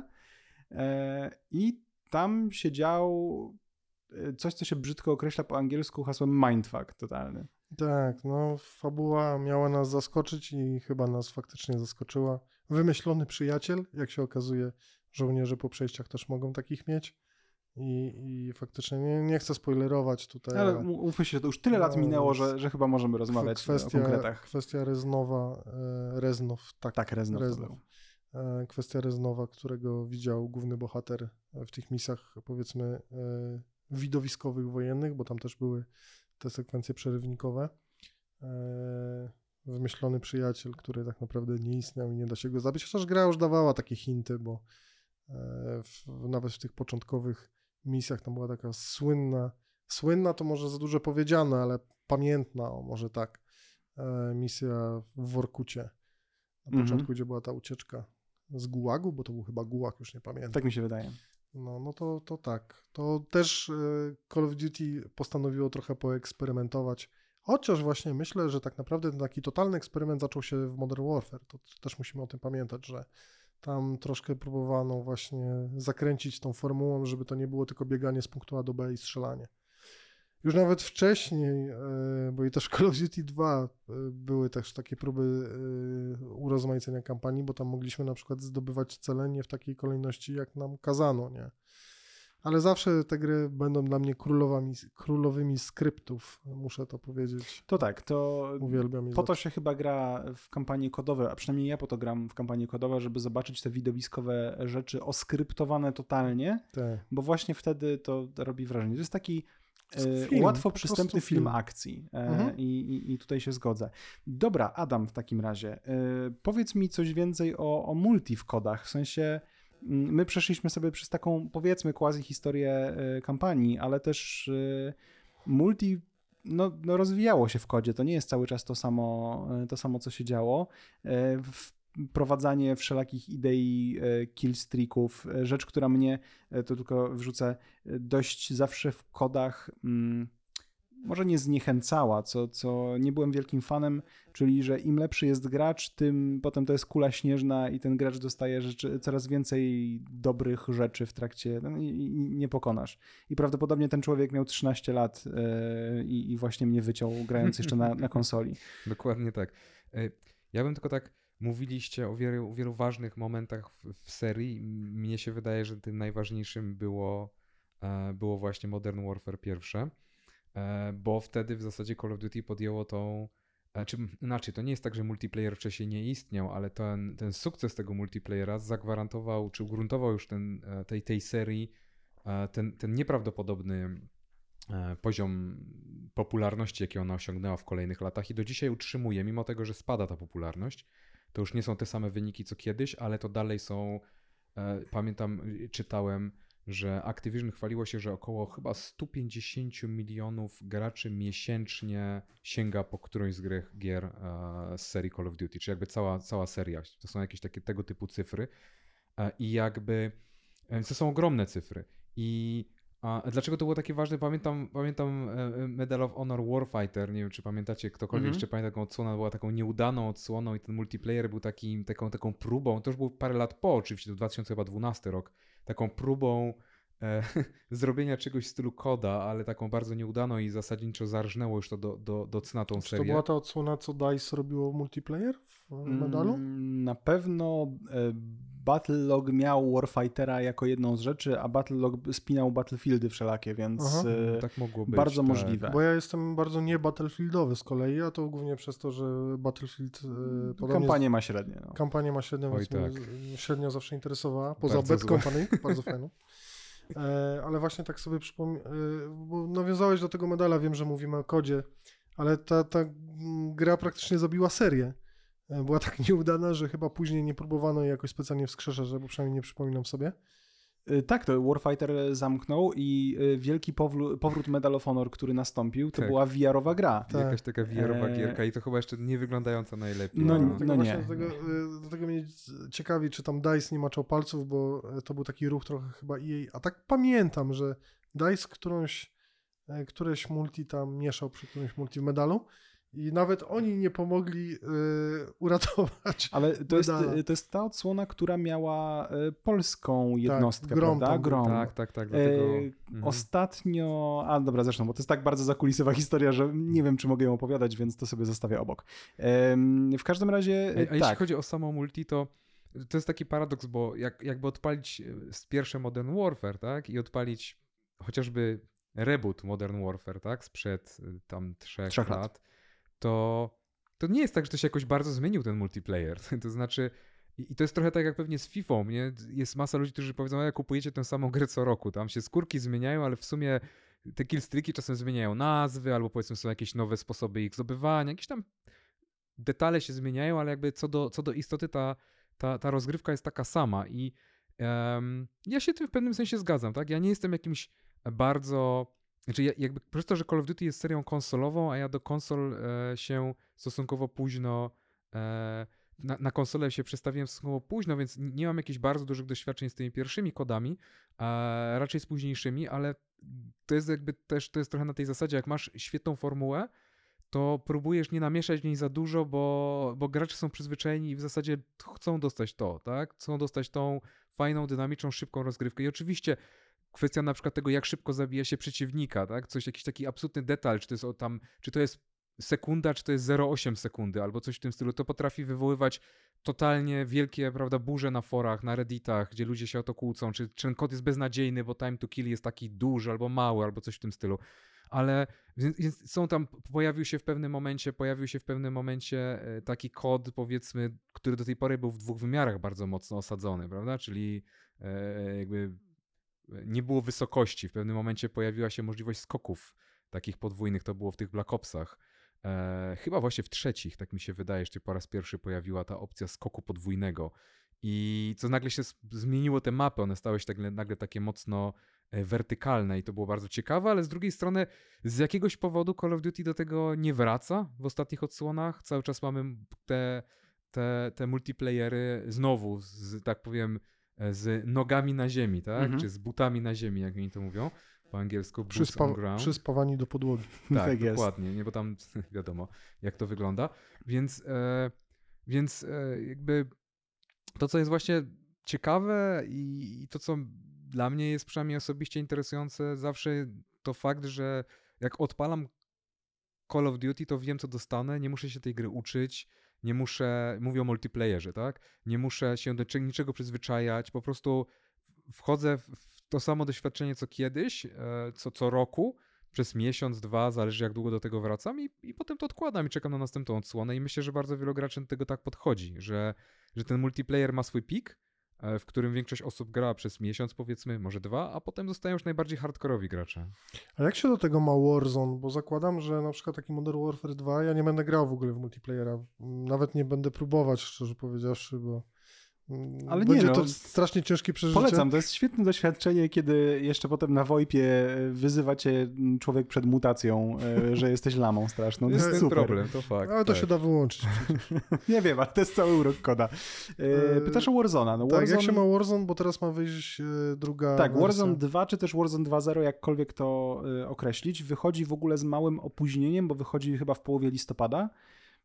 I tam się działo coś, co się brzydko określa po angielsku hasłem mindfuck totalny. Tak, no fabuła miała nas zaskoczyć i chyba nas faktycznie zaskoczyła. Wymyślony przyjaciel, jak się okazuje, żołnierze po przejściach też mogą takich mieć i, i faktycznie nie, nie chcę spoilerować tutaj. Ale mówmy się, to już tyle no, lat minęło, że, że chyba możemy rozmawiać kwestia, o konkretach. Kwestia Reznowa, Reznow, tak. Tak, Reznow. Reznow. Kwestia Reznowa, którego widział główny bohater w tych misjach, powiedzmy, widowiskowych, wojennych, bo tam też były te sekwencje przerywnikowe. Wymyślony przyjaciel, który tak naprawdę nie istniał i nie da się go zabić, chociaż gra już dawała takie hinty, bo w, nawet w tych początkowych misjach tam była taka słynna, słynna to może za dużo powiedziane, ale pamiętna, o może tak, misja w Workucie na początku, mhm. gdzie była ta ucieczka z Gułagu, bo to był chyba Gułag, już nie pamiętam. Tak mi się wydaje. No, no to, to tak. To też Call of Duty postanowiło trochę poeksperymentować. Chociaż właśnie myślę, że tak naprawdę ten taki totalny eksperyment zaczął się w Modern Warfare. To też musimy o tym pamiętać, że tam troszkę próbowano właśnie zakręcić tą formułą, żeby to nie było tylko bieganie z punktu A do B i strzelanie. Już nawet wcześniej, bo i też w Call of Duty dwa były też takie próby urozmaicenia kampanii, bo tam mogliśmy na przykład zdobywać cele nie w takiej kolejności, jak nam kazano, nie? Ale zawsze te gry będą dla mnie królowami, królowymi skryptów, muszę to powiedzieć. To tak, to uwielbiam je po to się chyba gra w kampanie kodowe, a przynajmniej ja po to gram w kampanie kodowe, żeby zobaczyć te widowiskowe rzeczy oskryptowane totalnie, tak. Bo właśnie wtedy to robi wrażenie. To jest taki Film, łatwo przystępny film, film akcji mhm. I, i, i tutaj się zgodzę. Dobra, Adam, w takim razie powiedz mi coś więcej o, o multi w kodach, w sensie my przeszliśmy sobie przez taką, powiedzmy, quasi historię kampanii, ale też multi no, no rozwijało się w kodzie, to nie jest cały czas to samo, to samo co się działo. Wprowadzanie wszelakich idei, killstreaków, rzecz, która mnie, to tylko wrzucę, dość zawsze w kodach mm, może nie zniechęcała, co, co nie byłem wielkim fanem, czyli że im lepszy jest gracz, tym potem to jest kula śnieżna i ten gracz dostaje rzeczy, coraz więcej dobrych rzeczy w trakcie, no i, i nie pokonasz. I prawdopodobnie ten człowiek miał trzynaście lat yy, i właśnie mnie wyciął, grając jeszcze na, na konsoli. Dokładnie tak. Ja bym tylko tak mówiliście o wielu, o wielu ważnych momentach w, w serii. Mnie się wydaje, że tym najważniejszym było, było właśnie Modern Warfare pierwsze, bo wtedy w zasadzie Call of Duty podjęło tą, czy inaczej, to nie jest tak, że multiplayer wcześniej nie istniał, ale ten, ten sukces tego multiplayera zagwarantował, czy ugruntował już ten, tej, tej serii ten, ten nieprawdopodobny poziom popularności, jaki ona osiągnęła w kolejnych latach i do dzisiaj utrzymuje, mimo tego, że spada ta popularność. To już nie są te same wyniki co kiedyś, ale to dalej są, e, pamiętam, czytałem, że Activision chwaliło się, że około chyba sto pięćdziesiąt milionów graczy miesięcznie sięga po którąś z gier, gier e, z serii Call of Duty, czy jakby cała, cała seria. To są jakieś takie tego typu cyfry e, i jakby, e, to są ogromne cyfry i a dlaczego to było takie ważne? Pamiętam, pamiętam Medal of Honor Warfighter, nie wiem czy pamiętacie, ktokolwiek mm-hmm. jeszcze pamięta taką odsłonę, była taką nieudaną odsłoną i ten multiplayer był takim, taką, taką próbą, to już było parę lat po oczywiście, to dwa tysiące dwunasty rok, taką próbą e, zrobienia czegoś w stylu koda, ale taką bardzo nieudaną i zasadniczo zarżnęło już to do, do, do cna tą Czy serię. to była ta odsłona, co DICE robiło multiplayer w medalu? Mm, na pewno e, Battlelog miał Warfightera jako jedną z rzeczy, a Battlelog spinał Battlefieldy wszelakie, więc e, tak mogło być, bardzo tak. możliwe. Bo ja jestem bardzo nie Battlefieldowy z kolei, a to głównie przez to, że Battlefield e, podobnie... Kampanię ma średnie. No. Kampanię ma średnią, Oj, więc tak. mnie średnio zawsze interesowała. Poza Bardzo Bad złe. Company, bardzo fajną. E, ale właśnie tak sobie przypomnę, bo nawiązałeś do tego medala, wiem, że mówimy o kodzie, ale ta, ta gra praktycznie zabiła serię. E, była tak nieudana, że chyba później nie próbowano jej jakoś specjalnie wskrzeszać, bo przynajmniej nie przypominam sobie. Tak, to Warfighter zamknął i wielki powró- powrót Medal of Honor, który nastąpił, to tak. była V R-owa gra. Tak. Jakaś taka V R-owa Eee... gierka i to chyba jeszcze nie wyglądająca najlepiej. No, no. no nie. Do tego, do tego mnie ciekawi, czy tam DICE nie maczał palców, bo to był taki ruch trochę chyba E A. A tak pamiętam, że DICE którąś, któreś multi tam mieszał przy którymś multi w medalu. I nawet oni nie pomogli y, uratować. Ale to jest, medala. to jest ta odsłona, która miała y, polską jednostkę, tak, Grom prawda? tam był. Grom. Tak, tak, tak. Dlatego... E, mhm. Ostatnio, a dobra, zresztą, bo to jest tak bardzo zakulisowa historia, że nie wiem, czy mogę ją opowiadać, więc to sobie zostawię obok. E, w każdym razie, A, a tak. jeśli chodzi o samo multi, to to jest taki paradoks, bo jak, jakby odpalić pierwsze Modern Warfare, tak, i odpalić chociażby reboot Modern Warfare, tak, sprzed tam trzech, trzech lat, lat, to, to nie jest tak, że to się jakoś bardzo zmienił ten multiplayer. To znaczy, i to jest trochę tak jak pewnie z Fifą, nie? Jest masa ludzi, którzy powiedzą, że kupujecie tę samą grę co roku, tam się skórki zmieniają, ale w sumie te killstreaki czasem zmieniają nazwy, albo powiedzmy są jakieś nowe sposoby ich zdobywania, jakieś tam detale się zmieniają, ale jakby co do, co do istoty ta, ta, ta rozgrywka jest taka sama i um, ja się tym w pewnym sensie zgadzam, tak? Ja nie jestem jakimś bardzo... Znaczy jakby przez to, że Call of Duty jest serią konsolową, a ja do konsol e, się stosunkowo późno e, na, na konsolę się przestawiłem stosunkowo późno, więc nie mam jakichś bardzo dużych doświadczeń z tymi pierwszymi kodami, a raczej z późniejszymi, ale to jest jakby też, to jest trochę na tej zasadzie, jak masz świetną formułę, to próbujesz nie namieszać w niej za dużo, bo, bo gracze są przyzwyczajeni i w zasadzie chcą dostać to, tak? Chcą dostać tą fajną, dynamiczną, szybką rozgrywkę i oczywiście kwestia na przykład tego, jak szybko zabija się przeciwnika, tak? Coś, jakiś taki absolutny detal, czy to jest o tam, czy to jest sekunda, czy to jest zero przecinek osiem sekundy, albo coś w tym stylu, to potrafi wywoływać totalnie wielkie, prawda, burze na forach, na redditach, gdzie ludzie się o to kłócą, czy, czy ten kod jest beznadziejny, bo time to kill jest taki duży, albo mały, albo coś w tym stylu. Ale więc, więc są tam, pojawił się w pewnym momencie, pojawił się w pewnym momencie taki kod, powiedzmy, który do tej pory był w dwóch wymiarach bardzo mocno osadzony, prawda, czyli e, jakby nie było wysokości. W pewnym momencie pojawiła się możliwość skoków takich podwójnych, to było w tych Black Opsach. E, chyba właśnie w trzecich, tak mi się wydaje, że po raz pierwszy pojawiła ta opcja skoku podwójnego. I co nagle się zmieniło te mapy, one stały się tak, nagle takie mocno wertykalne i to było bardzo ciekawe, ale z drugiej strony z jakiegoś powodu Call of Duty do tego nie wraca w ostatnich odsłonach. Cały czas mamy te, te, te multiplayery znowu, z, tak powiem, z nogami na ziemi, tak? Mhm. Czy z butami na ziemi, jak oni to mówią po angielsku. Przyspa- on ground. Przyspawani do podłogi. Tak, tak dokładnie, jest. Nie, bo tam wiadomo, jak to wygląda. Więc, e, więc e, jakby to, co jest właśnie ciekawe i, i to, co dla mnie jest przynajmniej osobiście interesujące, zawsze to fakt, że jak odpalam Call of Duty, to wiem, co dostanę, nie muszę się tej gry uczyć, nie muszę, mówię o multiplayerze, tak? Nie muszę się do niczego przyzwyczajać, po prostu wchodzę w to samo doświadczenie, co kiedyś, co, co roku, przez miesiąc, dwa, zależy jak długo do tego wracam i, i potem to odkładam i czekam na następną odsłonę i myślę, że bardzo wielu graczy do tego tak podchodzi, że, że ten multiplayer ma swój pik, w którym większość osób gra przez miesiąc, powiedzmy, może dwa, a potem zostają już najbardziej hardkorowi gracze. A jak się do tego ma Warzone? Bo zakładam, że na przykład taki Modern Warfare dwa, ja nie będę grał w ogóle w multiplayera. Nawet nie będę próbować, szczerze powiedziawszy, bo ale będzie nie, no, to strasznie ciężkie przeżycie. Polecam, to jest świetne doświadczenie, kiedy jeszcze potem na wojpie wyzywa cię człowiek przed mutacją, że jesteś lamą straszną. To jest jest ten super. problem, to fakt. Ale to tak. się da wyłączyć. Nie wiem, ale to jest cały urok koda. Pytasz o Warzone'a. No, tak, Warzone... jak się ma Warzone, bo teraz ma wyjść druga Tak, wersja. Warzone dwa, czy też Warzone dwa zero, jakkolwiek to określić, wychodzi w ogóle z małym opóźnieniem, bo wychodzi chyba w połowie listopada,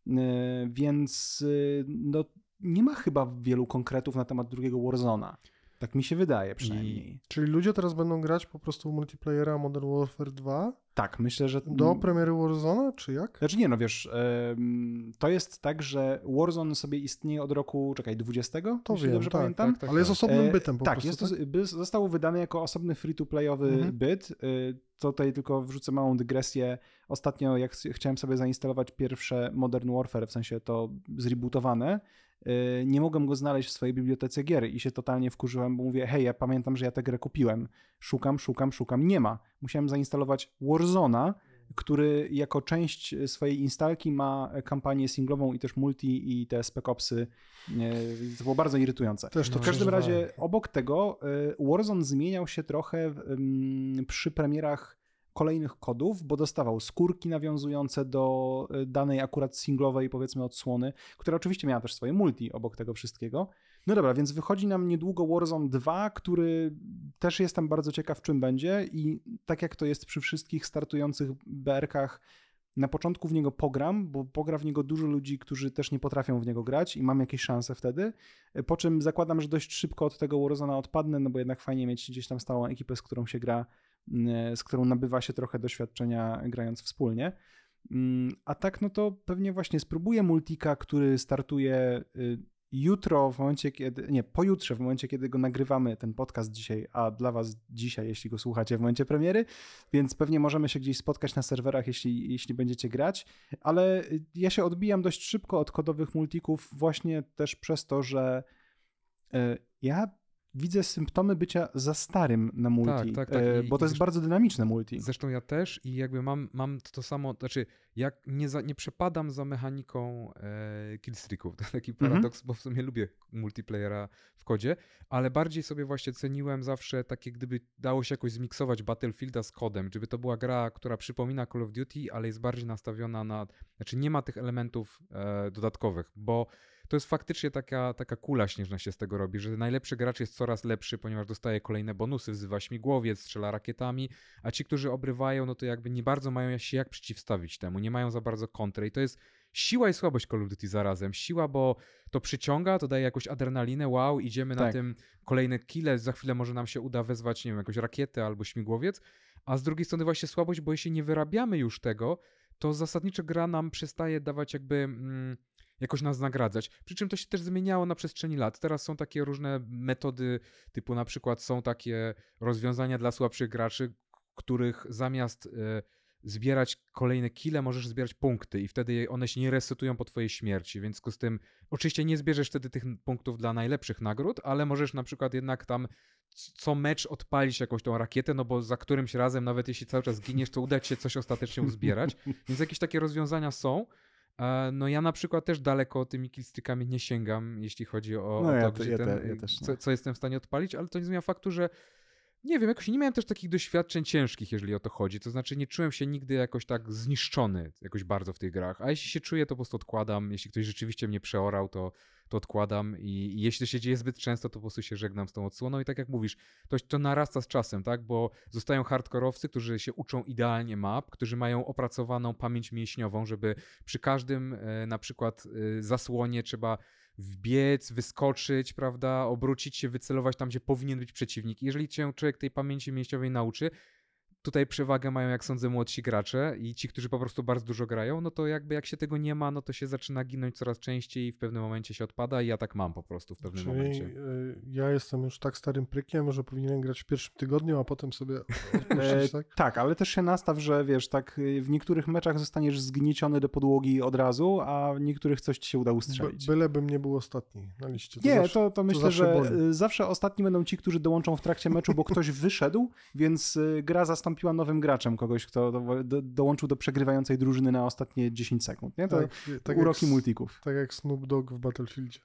więc no nie ma chyba wielu konkretów na temat drugiego Warzone'a. Tak mi się wydaje przynajmniej. I, czyli ludzie teraz będą grać po prostu w multiplayera Modern Warfare dwa? Tak, myślę, że... Do premiery Warzona, czy jak? Znaczy nie, no wiesz, to jest tak, że Warzone sobie istnieje od roku, czekaj, dwudziestego? To wiem, dobrze tak, pamiętam? tak, tak, ale jest osobnym bytem po tak, prostu. Jest tak, jest, został wydany jako osobny free-to-playowy mhm. byt. Tutaj tylko wrzucę małą dygresję. Ostatnio jak chciałem sobie zainstalować pierwsze Modern Warfare, w sensie to zrebootowane, nie mogłem go znaleźć w swojej bibliotece gier i się totalnie wkurzyłem, bo mówię, hej, ja pamiętam, że ja tę grę kupiłem. Szukam, szukam, szukam, nie ma. Musiałem zainstalować Warzona, który jako część swojej instalki ma kampanię singlową i też multi i te Spec Opsy. To było bardzo irytujące. Też to w każdym razie obok tego Warzone zmieniał się trochę przy premierach kolejnych kodów, bo dostawał skórki nawiązujące do danej akurat singlowej, powiedzmy, odsłony, która oczywiście miała też swoje multi obok tego wszystkiego. No dobra, więc wychodzi nam niedługo Warzone dwa, który też jestem bardzo ciekaw, czym będzie i tak jak to jest przy wszystkich startujących B R-kach, na początku w niego pogram, bo pogra w niego dużo ludzi, którzy też nie potrafią w niego grać i mam jakieś szanse wtedy, po czym zakładam, że dość szybko od tego Warzone'a odpadnę, no bo jednak fajnie mieć gdzieś tam stałą ekipę, z którą się gra, z którą nabywa się trochę doświadczenia grając wspólnie. A tak, no to pewnie właśnie spróbuję multika, który startuje jutro, w momencie kiedy, nie, pojutrze, w momencie kiedy go nagrywamy, ten podcast dzisiaj, a dla was dzisiaj, jeśli go słuchacie w momencie premiery, więc pewnie możemy się gdzieś spotkać na serwerach, jeśli, jeśli będziecie grać, ale ja się odbijam dość szybko od kodowych multików właśnie też przez to, że ja widzę symptomy bycia za starym na multi, tak, tak, tak. I, bo to jest zresztą, bardzo dynamiczne multi. Zresztą ja też i jakby mam, mam to samo, znaczy jak nie, za, nie przepadam za mechaniką e, killstreaków, to taki paradoks, mm-hmm. bo w sumie lubię multiplayera w kodzie, ale bardziej sobie właśnie ceniłem zawsze takie, gdyby dało się jakoś zmiksować Battlefielda z kodem, żeby to była gra, która przypomina Call of Duty, ale jest bardziej nastawiona na, znaczy nie ma tych elementów e, dodatkowych, bo to jest faktycznie taka, taka kula śnieżna się z tego robi, że najlepszy gracz jest coraz lepszy, ponieważ dostaje kolejne bonusy, wzywa śmigłowiec, strzela rakietami, a ci, którzy obrywają, no to jakby nie bardzo mają się jak przeciwstawić temu, nie mają za bardzo kontry i to jest siła i słabość Call of Duty zarazem. Siła, bo to przyciąga, to daje jakąś adrenalinę, wow, idziemy tak. na tym kolejne kile, za chwilę może nam się uda wezwać, nie wiem, jakąś rakietę albo śmigłowiec, a z drugiej strony właśnie słabość, bo jeśli nie wyrabiamy już tego, to zasadniczo gra nam przestaje dawać jakby... Mm, jakoś nas nagradzać. Przy czym to się też zmieniało na przestrzeni lat. Teraz są takie różne metody, typu na przykład są takie rozwiązania dla słabszych graczy, których zamiast y, zbierać kolejne kile, możesz zbierać punkty i wtedy one się nie resetują po twojej śmierci, więc z tym oczywiście nie zbierzesz wtedy tych punktów dla najlepszych nagród, ale możesz na przykład jednak tam co mecz odpalić jakąś tą rakietę, no bo za którymś razem, nawet jeśli cały czas giniesz, to uda ci się coś ostatecznie uzbierać. Więc jakieś takie rozwiązania są. No ja na przykład też daleko tymi killstreakami nie sięgam, jeśli chodzi o, no o to, ja, gdzie ja, ten, ja też co, co jestem w stanie odpalić, ale to nie zmienia faktu, że nie wiem, jakoś nie miałem też takich doświadczeń ciężkich, jeżeli o to chodzi, to znaczy nie czułem się nigdy jakoś tak zniszczony jakoś bardzo w tych grach, a jeśli się czuję, to po prostu odkładam, jeśli ktoś rzeczywiście mnie przeorał, to, to odkładam i, i jeśli to się dzieje zbyt często, to po prostu się żegnam z tą odsłoną i tak jak mówisz, to, to narasta z czasem, tak, bo zostają hardkorowcy, którzy się uczą idealnie map, którzy mają opracowaną pamięć mięśniową, żeby przy każdym e, na przykład e, zasłonie trzeba wbiec, wyskoczyć, prawda, obrócić się, wycelować tam, gdzie powinien być przeciwnik. Jeżeli cię człowiek tej pamięci mięśniowej nauczy, tutaj przewagę mają, jak sądzę, młodsi gracze i ci, którzy po prostu bardzo dużo grają, no to jakby jak się tego nie ma, no to się zaczyna ginąć coraz częściej i w pewnym momencie się odpada i ja tak mam po prostu w pewnym Czyli momencie. Ja jestem już tak starym prykiem, że powinienem grać w pierwszym tygodniu, a potem sobie odpuścić, tak? E, tak, ale też się nastaw, że wiesz, tak w niektórych meczach zostaniesz zgnieciony do podłogi od razu, a w niektórych coś ci się uda ustrzelić. By, bylebym nie był ostatni na liście. To nie, zawsze, to, to myślę, to że boli. Zawsze ostatni będą ci, którzy dołączą w trakcie meczu, bo ktoś wyszedł, więc gra zastąpiła nowym graczem kogoś, kto do, do, dołączył do przegrywającej drużyny na ostatnie dziesięć sekund. Nie? To tak, tak uroki jak, multików. Tak jak Snoop Dogg w Battlefieldzie.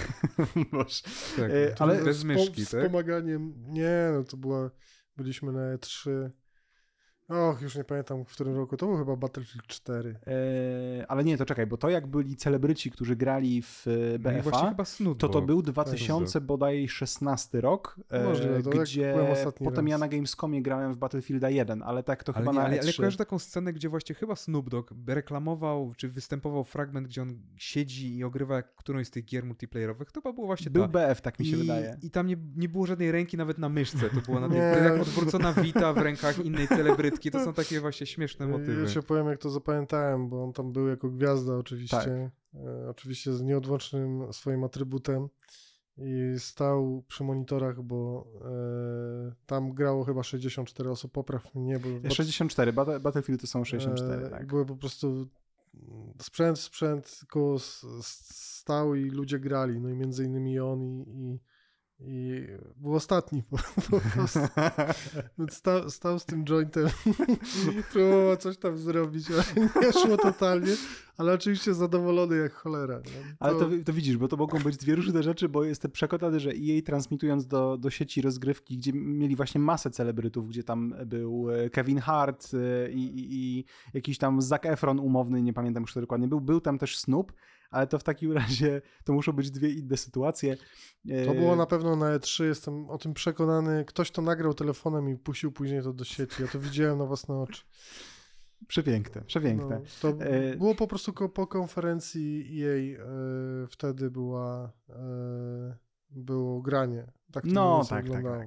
tak, e, ale bez myszki, z tak? Wspomaganiem. Nie, no to była, byliśmy na E trzy. Och, już nie pamiętam, w którym roku. To był chyba Battlefield cztery. Eee, ale nie, to czekaj, bo to jak byli celebryci, którzy grali w B F A, no to to był dwa tysiące bodaj szesnasty rok, e, Możliwe, to gdzie potem raz. ja na Gamescomie grałem w Battlefielda jeden, ale tak to ale chyba nie, na ale, E trzy. ale kojarzę taką scenę, gdzie właśnie chyba Snoop Dogg reklamował, czy występował fragment, gdzie on siedzi i ogrywa którąś z tych gier multiplayerowych. To chyba było właśnie Był ta. B F, tak mi się I, wydaje. I tam nie, nie było żadnej ręki nawet na myszce. To było na tej, Nie. to jak odwrócona Vita w rękach innej celebrytki. To są takie właśnie śmieszne motywy. Ja się powiem, jak to zapamiętałem, bo on tam był jako gwiazda oczywiście. Tak. E, oczywiście z nieodłącznym swoim atrybutem. I stał przy monitorach, bo e, tam grało chyba sześćdziesiąt cztery osób, popraw mnie. Bo sześćdziesiąt cztery, Bat- Battlefield to są sześćdziesiąt cztery, e, tak. Były po prostu sprzęt, sprzęt, koło s- stał i ludzie grali, no i między innymi on i, i, i był ostatni po, po prostu. Więc stał, stał z tym jointem próbował coś tam zrobić, ale nie szło totalnie, ale oczywiście zadowolony jak cholera. Nie? To... Ale to, to widzisz, bo to mogą być dwie różne rzeczy, bo jestem przekonany, że E A transmitując do, do sieci rozgrywki, gdzie mieli właśnie masę celebrytów, gdzie tam był Kevin Hart i, i, i jakiś tam Zac Efron umowny, nie pamiętam już kto dokładnie był, był tam też Snoop, ale to w takim razie to muszą być dwie inne sytuacje. To było na pewno na E trzy, jestem o tym przekonany. Ktoś to nagrał telefonem i puścił później to do sieci. Ja to widziałem na własne oczy. Przepiękne, przepiękne. No, to było po prostu po konferencji E A e, wtedy była e, było granie. Tak to no tak, tak, tak.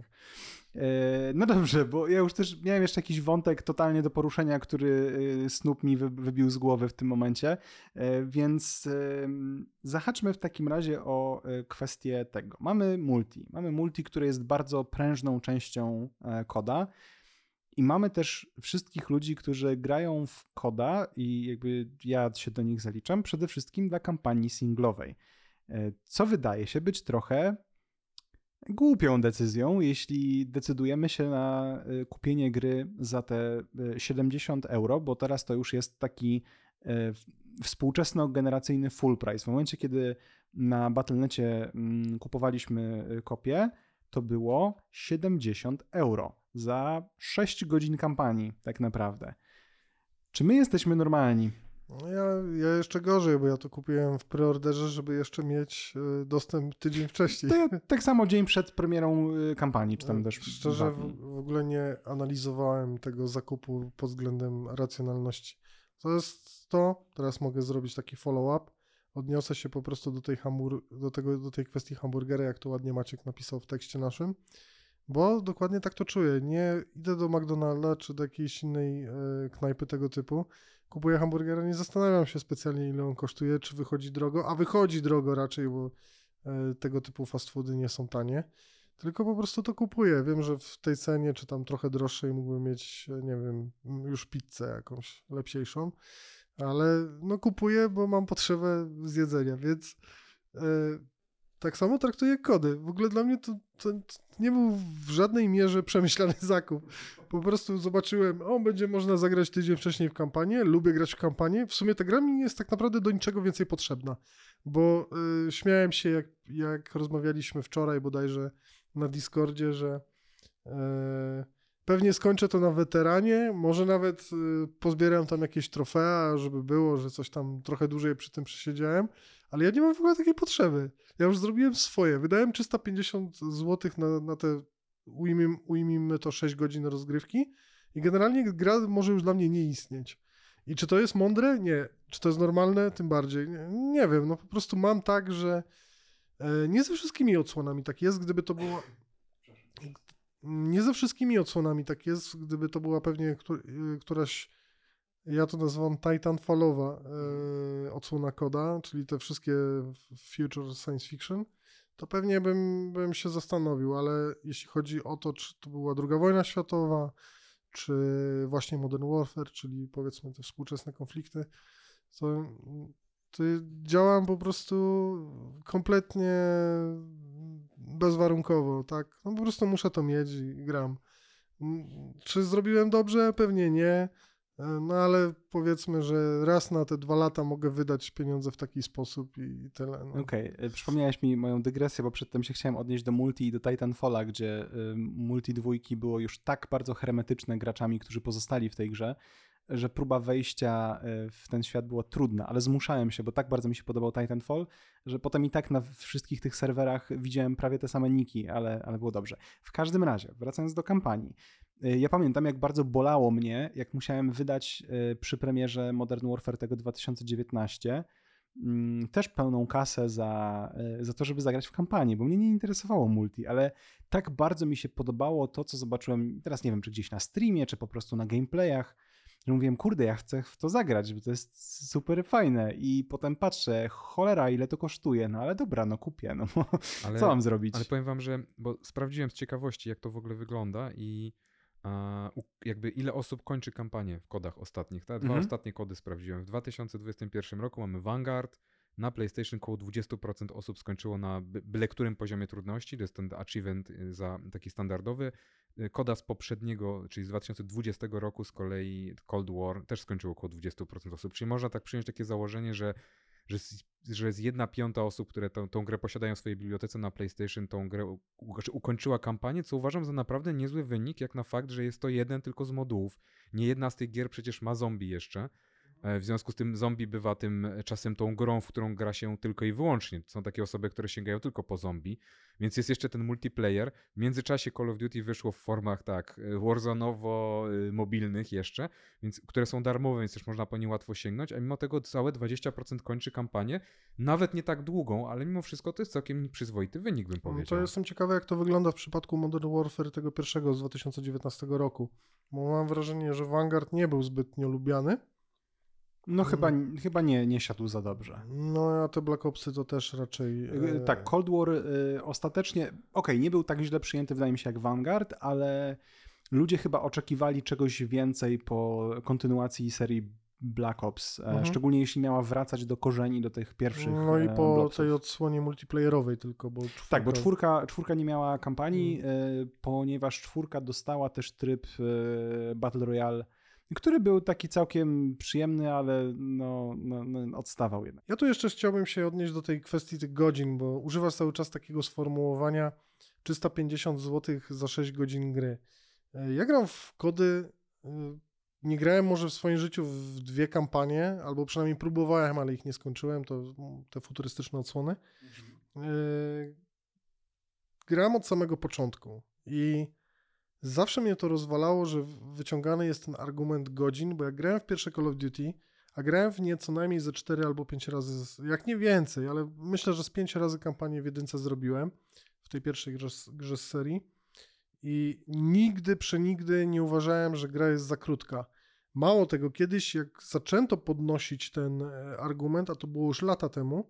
No dobrze, bo ja już też miałem jeszcze jakiś wątek totalnie do poruszenia, który Snoop mi wybił z głowy w tym momencie, więc zahaczmy w takim razie o kwestię tego. Mamy multi. Mamy multi, które jest bardzo prężną częścią koda i mamy też wszystkich ludzi, którzy grają w koda i jakby ja się do nich zaliczam, przede wszystkim dla kampanii singlowej, co wydaje się być trochę głupią decyzją, jeśli decydujemy się na kupienie gry za te siedemdziesiąt euro, bo teraz to już jest taki współczesno-generacyjny full price. W momencie, kiedy na Battle dot necie kupowaliśmy kopię, to było siedemdziesiąt euro za sześć godzin kampanii tak naprawdę. Czy my jesteśmy normalni? No ja, ja jeszcze gorzej, bo ja to kupiłem w preorderze, żeby jeszcze mieć dostęp tydzień wcześniej. To ja tak samo dzień przed premierą kampanii, czy tam też... Szczerze w, w ogóle nie analizowałem tego zakupu pod względem racjonalności. To jest to, teraz mogę zrobić taki follow-up, odniosę się po prostu do tej, hambur- do tego, do tej kwestii hamburgera, jak to ładnie Maciek napisał w tekście naszym, bo dokładnie tak to czuję. Nie idę do McDonalda czy do jakiejś innej e, knajpy tego typu, kupuję hamburgera, nie zastanawiam się specjalnie, ile on kosztuje, czy wychodzi drogo, a wychodzi drogo raczej, bo e, tego typu fast foody nie są tanie, tylko po prostu to kupuję. Wiem, że w tej cenie, czy tam trochę droższej mógłbym mieć, nie wiem, już pizzę jakąś lepsiejszą, ale no kupuję, bo mam potrzebę zjedzenia, więc e, tak samo traktuję kody. W ogóle dla mnie to, to, to nie był w żadnej mierze przemyślany zakup. Po prostu zobaczyłem, o, będzie można zagrać tydzień wcześniej w kampanię, lubię grać w kampanię. W sumie ta gra mi jest tak naprawdę do niczego więcej potrzebna, bo y, śmiałem się, jak, jak rozmawialiśmy wczoraj bodajże na Discordzie, że y, pewnie skończę to na weteranie, może nawet y, pozbieram tam jakieś trofea, żeby było, że coś tam trochę dłużej przy tym przesiedziałem, ale ja nie mam w ogóle takiej potrzeby. Ja już zrobiłem swoje. Wydałem trzysta pięćdziesiąt złotych na, na te, ujmijmy, ujmijmy to sześć godzin rozgrywki i generalnie gra może już dla mnie nie istnieć. I czy to jest mądre? Nie. Czy to jest normalne? Tym bardziej. Nie, nie wiem, no po prostu mam tak, że e, nie ze wszystkimi odsłonami tak jest, gdyby to było... Nie ze wszystkimi odsłonami tak jest, gdyby to była pewnie któr, któraś, ja to nazywam Titanfallowa yy, odsłona koda, czyli te wszystkie future science fiction, to pewnie bym, bym się zastanowił, ale jeśli chodzi o to, czy to była druga wojna światowa, czy właśnie Modern Warfare, czyli powiedzmy te współczesne konflikty, to, to działam po prostu kompletnie bezwarunkowo, tak? No po prostu muszę to mieć i gram. Czy zrobiłem dobrze? Pewnie nie. No ale powiedzmy, że raz na te dwa lata mogę wydać pieniądze w taki sposób i tyle. No. Okej, okay. Przypomniałeś mi moją dygresję, bo przedtem się chciałem odnieść do multi i do Titanfalla, gdzie multi dwójki było już tak bardzo hermetyczne graczami, którzy pozostali w tej grze, że próba wejścia w ten świat była trudna, ale zmuszałem się, bo tak bardzo mi się podobał Titanfall, że potem i tak na wszystkich tych serwerach widziałem prawie te same niki, ale, ale było dobrze. W każdym razie, wracając do kampanii, ja pamiętam, jak bardzo bolało mnie, jak musiałem wydać przy premierze Modern Warfare tego dwa tysiące dziewiętnaście też pełną kasę za, za to, żeby zagrać w kampanię, bo mnie nie interesowało multi, ale tak bardzo mi się podobało to, co zobaczyłem, teraz nie wiem, czy gdzieś na streamie, czy po prostu na gameplayach, że mówiłem, kurde, ja chcę w to zagrać, bo to jest super fajne i potem patrzę, cholera, ile to kosztuje, no ale dobra, no kupię, no ale, co mam zrobić? Ale powiem wam, że, bo sprawdziłem z ciekawości, jak to w ogóle wygląda i a, jakby ile osób kończy kampanię w kodach ostatnich. Te dwa mhm. ostatnie kody sprawdziłem. W dwa tysiące dwudziestym pierwszym roku mamy Vanguard, na PlayStation około dwadzieścia procent osób skończyło na byle którym poziomie trudności, to jest ten achievement za taki standardowy. Koda z poprzedniego, czyli z dwa tysiące dwudziestego roku z kolei Cold War też skończyło około dwadzieścia procent osób, czyli można tak przyjąć takie założenie, że, że, że jest jedna piąta osób, które tą, tą grę posiadają w swojej bibliotece na PlayStation, tą grę u, ukończyła kampanię, co uważam za naprawdę niezły wynik, jak na fakt, że jest to jeden tylko z modułów. Nie jedna z tych gier przecież ma zombie jeszcze. W związku z tym zombie bywa tym czasem tą grą, w którą gra się tylko i wyłącznie. Są takie osoby, które sięgają tylko po zombie, więc jest jeszcze ten multiplayer. W międzyczasie Call of Duty wyszło w formach tak Warzone'owo-mobilnych jeszcze, więc, które są darmowe, więc też można po nie łatwo sięgnąć, a mimo tego całe dwadzieścia procent kończy kampanię, nawet nie tak długą, ale mimo wszystko to jest całkiem przyzwoity wynik, bym powiedział. No to jestem ciekawy, jak to wygląda w przypadku Modern Warfare tego pierwszego z dwa tysiące dziewiętnastego roku, bo mam wrażenie, że Vanguard nie był zbytnio lubiany. No chyba, hmm. chyba nie, nie siadł za dobrze. No a te Black Opsy to też raczej... E... Tak, Cold War y, ostatecznie, okej, okay, nie był tak źle przyjęty, wydaje mi się, jak Vanguard, ale ludzie chyba oczekiwali czegoś więcej po kontynuacji serii Black Ops, mhm. e, szczególnie jeśli miała wracać do korzeni, do tych pierwszych No i po Blocksów. tej odsłonie multiplayerowej tylko, bo czwórka... Tak, bo czwórka, czwórka nie miała kampanii, hmm. e, ponieważ czwórka dostała też tryb e, Battle Royale, który był taki całkiem przyjemny, ale no, no, no odstawał jednak. Ja tu jeszcze chciałbym się odnieść do tej kwestii tych godzin, bo używasz cały czas takiego sformułowania trzysta pięćdziesiąt złotych za sześć godzin gry. Ja gram w kody, nie grałem może w swoim życiu w dwie kampanie, albo przynajmniej próbowałem, ale ich nie skończyłem, to te futurystyczne odsłony. Mhm. Gram od samego początku i zawsze mnie to rozwalało, że wyciągany jest ten argument godzin, bo jak grałem w pierwsze Call of Duty, a grałem w nie co najmniej ze cztery albo pięć razy, jak nie więcej, ale myślę, że z pięć razy kampanię w jedynce zrobiłem w tej pierwszej grze, grze z serii i nigdy, przenigdy nie uważałem, że gra jest za krótka. Mało tego, kiedyś jak zaczęto podnosić ten argument, a to było już lata temu,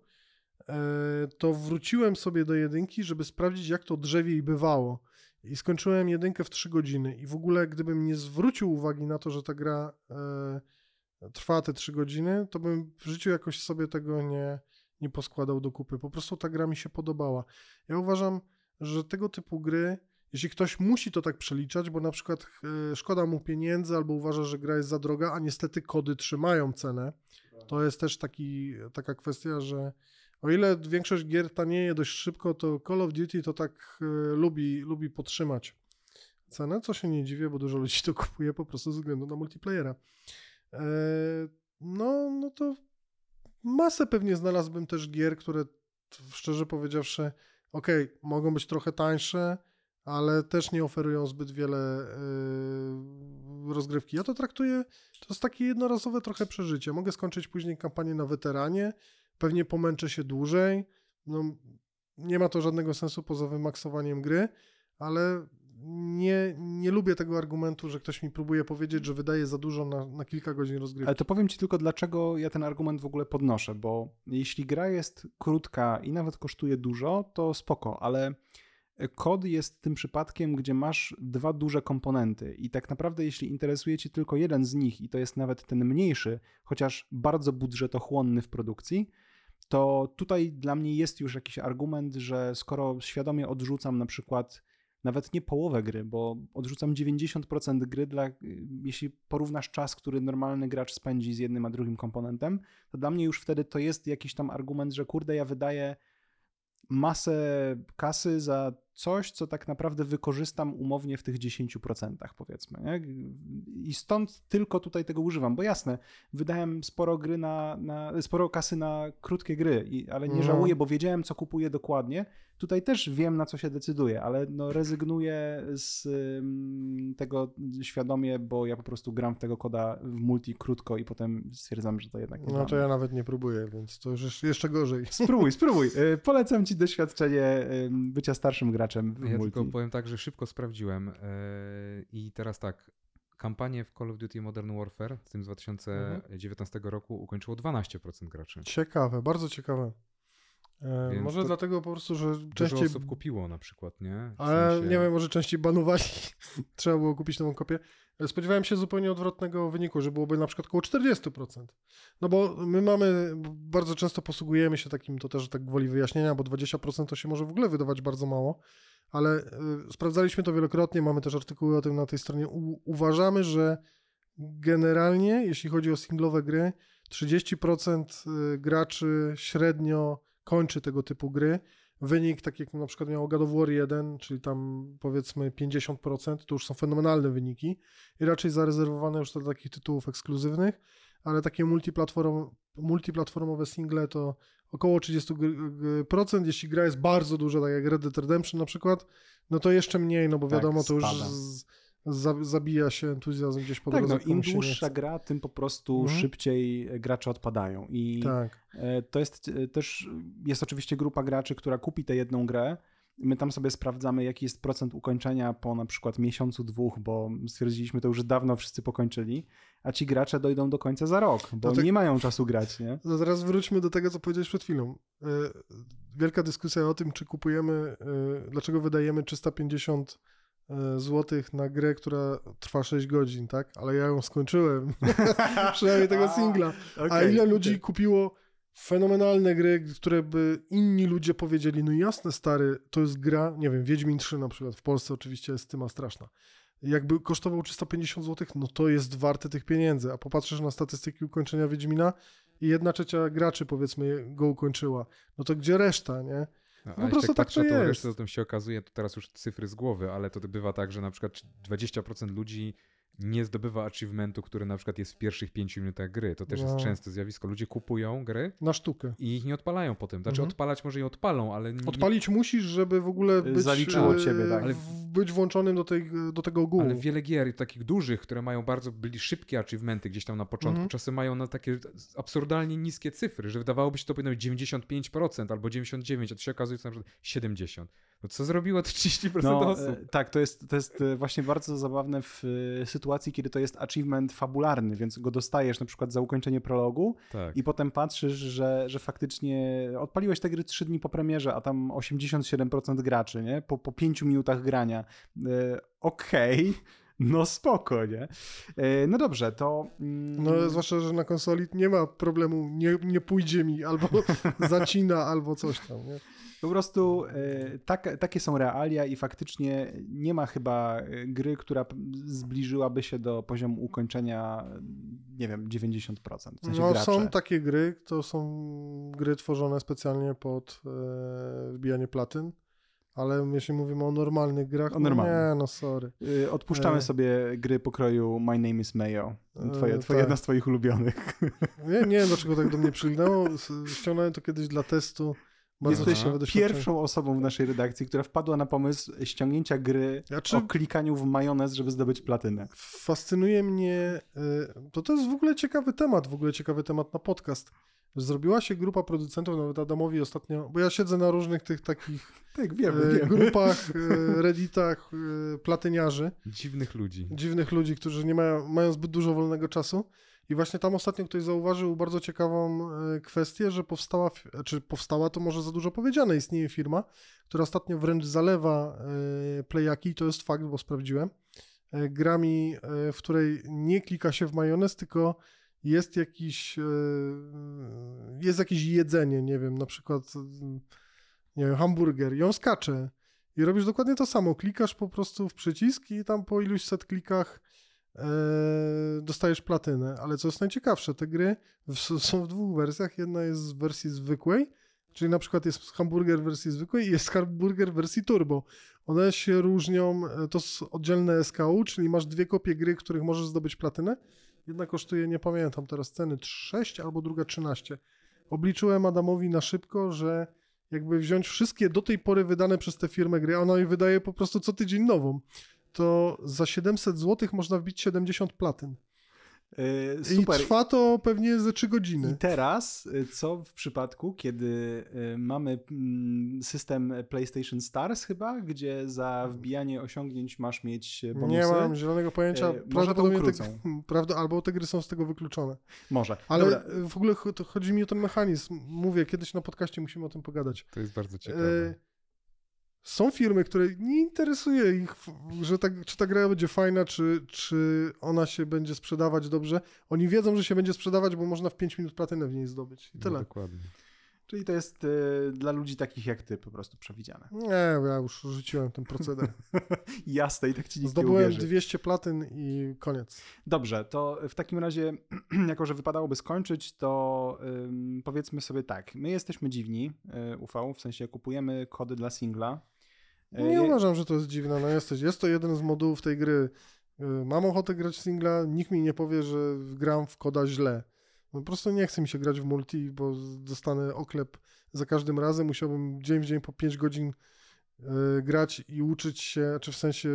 to wróciłem sobie do jedynki, żeby sprawdzić, jak to drzewiej bywało. I skończyłem jedynkę w trzy godziny i w ogóle gdybym nie zwrócił uwagi na to, że ta gra e, trwa te trzy godziny, to bym w życiu jakoś sobie tego nie, nie poskładał do kupy. Po prostu ta gra mi się podobała. Ja uważam, że tego typu gry, jeśli ktoś musi to tak przeliczać, bo na przykład e, szkoda mu pieniędzy albo uważa, że gra jest za droga, a niestety kody trzymają cenę, to jest też taki, taka kwestia, że o ile większość gier tanieje dość szybko, to Call of Duty to tak y, lubi, lubi podtrzymać cenę, co się nie dziwię, bo dużo ludzi to kupuje po prostu ze względu na multiplayera. E, no, no to masę pewnie znalazłbym też gier, które szczerze powiedziawszy, okej, okay, mogą być trochę tańsze, ale też nie oferują zbyt wiele y, rozgrywki. Ja to traktuję, to jest takie jednorazowe trochę przeżycie. Mogę skończyć później kampanię na weteranie, pewnie pomęczę się dłużej, no, nie ma to żadnego sensu poza wymaksowaniem gry, ale nie, nie lubię tego argumentu, że ktoś mi próbuje powiedzieć, że wydaje za dużo na, na kilka godzin rozgrywki. Ale to powiem ci tylko, dlaczego ja ten argument w ogóle podnoszę, bo jeśli gra jest krótka i nawet kosztuje dużo, to spoko, ale kod jest tym przypadkiem, gdzie masz dwa duże komponenty i tak naprawdę jeśli interesuje cię tylko jeden z nich i to jest nawet ten mniejszy, chociaż bardzo budżetochłonny w produkcji, to tutaj dla mnie jest już jakiś argument, że skoro świadomie odrzucam na przykład nawet nie połowę gry, bo odrzucam dziewięćdziesiąt procent gry, dla, jeśli porównasz czas, który normalny gracz spędzi z jednym a drugim komponentem, to dla mnie już wtedy to jest jakiś tam argument, że kurde, ja wydaję masę kasy za coś, co tak naprawdę wykorzystam umownie w tych dziesięciu procentach, powiedzmy. Nie? I stąd tylko tutaj tego używam, bo jasne, wydałem sporo gry na, na sporo kasy na krótkie gry, i, ale nie no. żałuję, bo wiedziałem, co kupuję dokładnie. Tutaj też wiem, na co się decyduję, ale no rezygnuję z um, tego świadomie, bo ja po prostu gram w tego koda w multi krótko i potem stwierdzam, że to jednak nie No to ja nawet nie próbuję, więc to już jeszcze gorzej. Spróbuj, spróbuj. Polecam ci doświadczenie bycia starszym graczem w Ja multi. tylko powiem tak, że szybko sprawdziłem i teraz tak, kampanię w Call of Duty Modern Warfare w tym z dwa tysiące dziewiętnastego roku ukończyło dwanaście procent graczy. Ciekawe, bardzo ciekawe. E, może dlatego po prostu, że częściej... Dużo osób kupiło na przykład, nie? W ale sensie... nie wiem, może częściej banowali. Trzeba było kupić nową kopię. Spodziewałem się zupełnie odwrotnego wyniku, że byłoby na przykład około czterdzieści procent. No bo my mamy, bardzo często posługujemy się takim, to też tak gwoli wyjaśnienia, bo dwadzieścia procent to się może w ogóle wydawać bardzo mało, ale y, sprawdzaliśmy to wielokrotnie, mamy też artykuły o tym na tej stronie. U, uważamy, że generalnie, jeśli chodzi o singlowe gry, trzydzieści procent graczy średnio kończy tego typu gry. Wynik, tak jak na przykład miał God of War jeden, czyli tam powiedzmy pięćdziesiąt procent, to już są fenomenalne wyniki i raczej zarezerwowane już do takich tytułów ekskluzywnych, ale takie multiplatform, multiplatformowe single to około trzydzieści procent, jeśli gra jest bardzo duża, tak jak Red Dead Redemption na przykład, no to jeszcze mniej, no bo wiadomo, tak, to już z, z, zabija się entuzjazm gdzieś po tak, drodze. No, im dłuższa gra, tym po prostu mhm. szybciej gracze odpadają i tak. to jest też, jest oczywiście grupa graczy, która kupi tę jedną grę. My tam sobie sprawdzamy, jaki jest procent ukończenia po na przykład miesiącu, dwóch, bo stwierdziliśmy to już dawno wszyscy pokończyli, a ci gracze dojdą do końca za rok, bo tak, nie mają czasu grać, nie? No zaraz wróćmy do tego, co powiedziałeś przed chwilą. Wielka dyskusja o tym, czy kupujemy, dlaczego wydajemy trzysta pięćdziesiąt złotych na grę, która trwa sześć godzin, tak? Ale ja ją skończyłem. Przynajmniej tego singla. A, okay, a ile ludzi okay. kupiło fenomenalne gry, które by inni ludzie powiedzieli, no jasne stary, to jest gra, nie wiem, Wiedźmin trzy na przykład, w Polsce oczywiście jest tyma straszna. Jakby kosztował trzysta pięćdziesiąt złotych, no to jest warte tych pieniędzy, a popatrzysz na statystyki ukończenia Wiedźmina i jedna trzecia graczy powiedzmy go ukończyła, no to gdzie reszta, nie? No, no po prostu tak, tak to jest. Resztę, to tym się okazuje, to teraz już cyfry z głowy, ale to bywa tak, że na przykład dwadzieścia procent ludzi nie zdobywa achievementu, który na przykład jest w pierwszych pięciu minutach gry. To też no. jest częste zjawisko. Ludzie kupują gry na sztukę i ich nie odpalają potem. Znaczy mhm. odpalać może je odpalą, ale... Nie... Odpalić musisz, żeby w ogóle być... Zaliczyło ciebie, tak. Ale... być włączonym do, tej, do tego ogółu. Ale wiele gier takich dużych, które mają bardzo byli szybkie achievementy gdzieś tam na początku, mhm. czasem mają na takie absurdalnie niskie cyfry, że wydawałoby się to powinno być dziewięćdziesiąt pięć procent albo dziewięćdziesiąt dziewięć procent, a to się okazuje, że na przykład siedemdziesiąt procent. No co zrobiło to trzydzieści procent no, osób? Tak, to jest, to jest właśnie bardzo zabawne w sytuacji, kiedy to jest achievement fabularny, więc go dostajesz na przykład za ukończenie prologu tak. i potem patrzysz, że, że faktycznie odpaliłeś te gry trzy dni po premierze, a tam osiemdziesiąt siedem procent graczy, nie? Po, po pięciu minutach grania. Yy, Okej. Okay. No spoko, nie? No dobrze, to... Mm... No zwłaszcza, że na konsoli nie ma problemu, nie, nie pójdzie mi, albo zacina, albo coś tam, nie? Po prostu tak, takie są realia i faktycznie nie ma chyba gry, która zbliżyłaby się do poziomu ukończenia, nie wiem, dziewięćdziesiąt procent. W sensie no gracze. Są takie gry, to są gry tworzone specjalnie pod e, wbijanie platyn. Ale jeśli mówimy o normalnych grach, o normalnych. no nie, no sorry. Odpuszczamy e... sobie gry pokroju My Name is Mayo. Twoje, e, twoje tak. Jedna z twoich ulubionych. Nie, nie wiem, dlaczego tak do mnie przylgnęło. Ściągnąłem to kiedyś dla testu. Bardzo Jesteś pierwszą osobą w naszej redakcji, która wpadła na pomysł ściągnięcia gry znaczy, o klikaniu w majonez, żeby zdobyć platynę. Fascynuje mnie, to to jest w ogóle ciekawy temat, w ogóle ciekawy temat na podcast. Zrobiła się grupa producentów, nawet Adamowi ostatnio, bo ja siedzę na różnych tych takich tak, wiemy, e, wiemy. grupach, e, redditach e, platyniarzy. Dziwnych ludzi. Dziwnych ludzi, którzy nie mają, mają zbyt dużo wolnego czasu. I właśnie tam ostatnio ktoś zauważył bardzo ciekawą e, kwestię, że powstała, czy powstała, to może za dużo powiedziane, istnieje firma, która ostatnio wręcz zalewa e, Playaki, to jest fakt, bo sprawdziłem, e, grami, e, w której nie klika się w majonez, tylko jest jakiś, jest jakieś jedzenie, nie wiem, na przykład, nie wiem, hamburger i on skacze i robisz dokładnie to samo. Klikasz po prostu w przycisk i tam po iluś set klikach e, dostajesz platynę. Ale co jest najciekawsze, te gry w, są w dwóch wersjach. Jedna jest w wersji zwykłej, czyli na przykład jest hamburger w wersji zwykłej i jest hamburger w wersji turbo. One się różnią, to są oddzielne S K U, czyli masz dwie kopie gry, których możesz zdobyć platynę. Jedna kosztuje, nie pamiętam teraz ceny, sześć albo druga trzynaście. Obliczyłem Adamowi na szybko, że jakby wziąć wszystkie do tej pory wydane przez tę firmę gry, a ona jej wydaje po prostu co tydzień nową, to za siedemset złotych można wbić siedemdziesiąt platyn. Yy, super. I trwa to pewnie ze trzy godziny. I teraz, co w przypadku, kiedy mamy system PlayStation Stars chyba, gdzie za wbijanie osiągnięć masz mieć bonusy? Nie mam zielonego pojęcia. Yy, może to ukrócą. Te, prawda, albo te gry są z tego wykluczone. Może. Ale Dobra. w ogóle to chodzi mi o ten mechanizm. Mówię, kiedyś na podcaście musimy o tym pogadać. To jest bardzo ciekawe. Yy, Są firmy, które nie interesuje ich, że ta, czy ta gra będzie fajna, czy, czy ona się będzie sprzedawać dobrze. Oni wiedzą, że się będzie sprzedawać, bo można w pięć minut platynę w niej zdobyć. I tyle. No, dokładnie. Czyli to jest y, dla ludzi takich jak ty po prostu przewidziane. Nie, ja już rzuciłem ten proceder. Jasne, i tak ci nikt Zdobyłem nie uwierzy. dwieście platyn i koniec. Dobrze, to w takim razie, jako że wypadałoby skończyć, to ym, powiedzmy sobie tak. My jesteśmy dziwni, y, U V, w sensie kupujemy kody dla singla. Nie Je... uważam, że to jest dziwne. No jesteś, jest to jeden z modułów tej gry. Mam ochotę grać w singla, nikt mi nie powie, że gram w koda źle. No, po prostu nie chce mi się grać w multi, bo dostanę oklep za każdym razem. Musiałbym dzień w dzień po pięć godzin y, grać i uczyć się, czy w sensie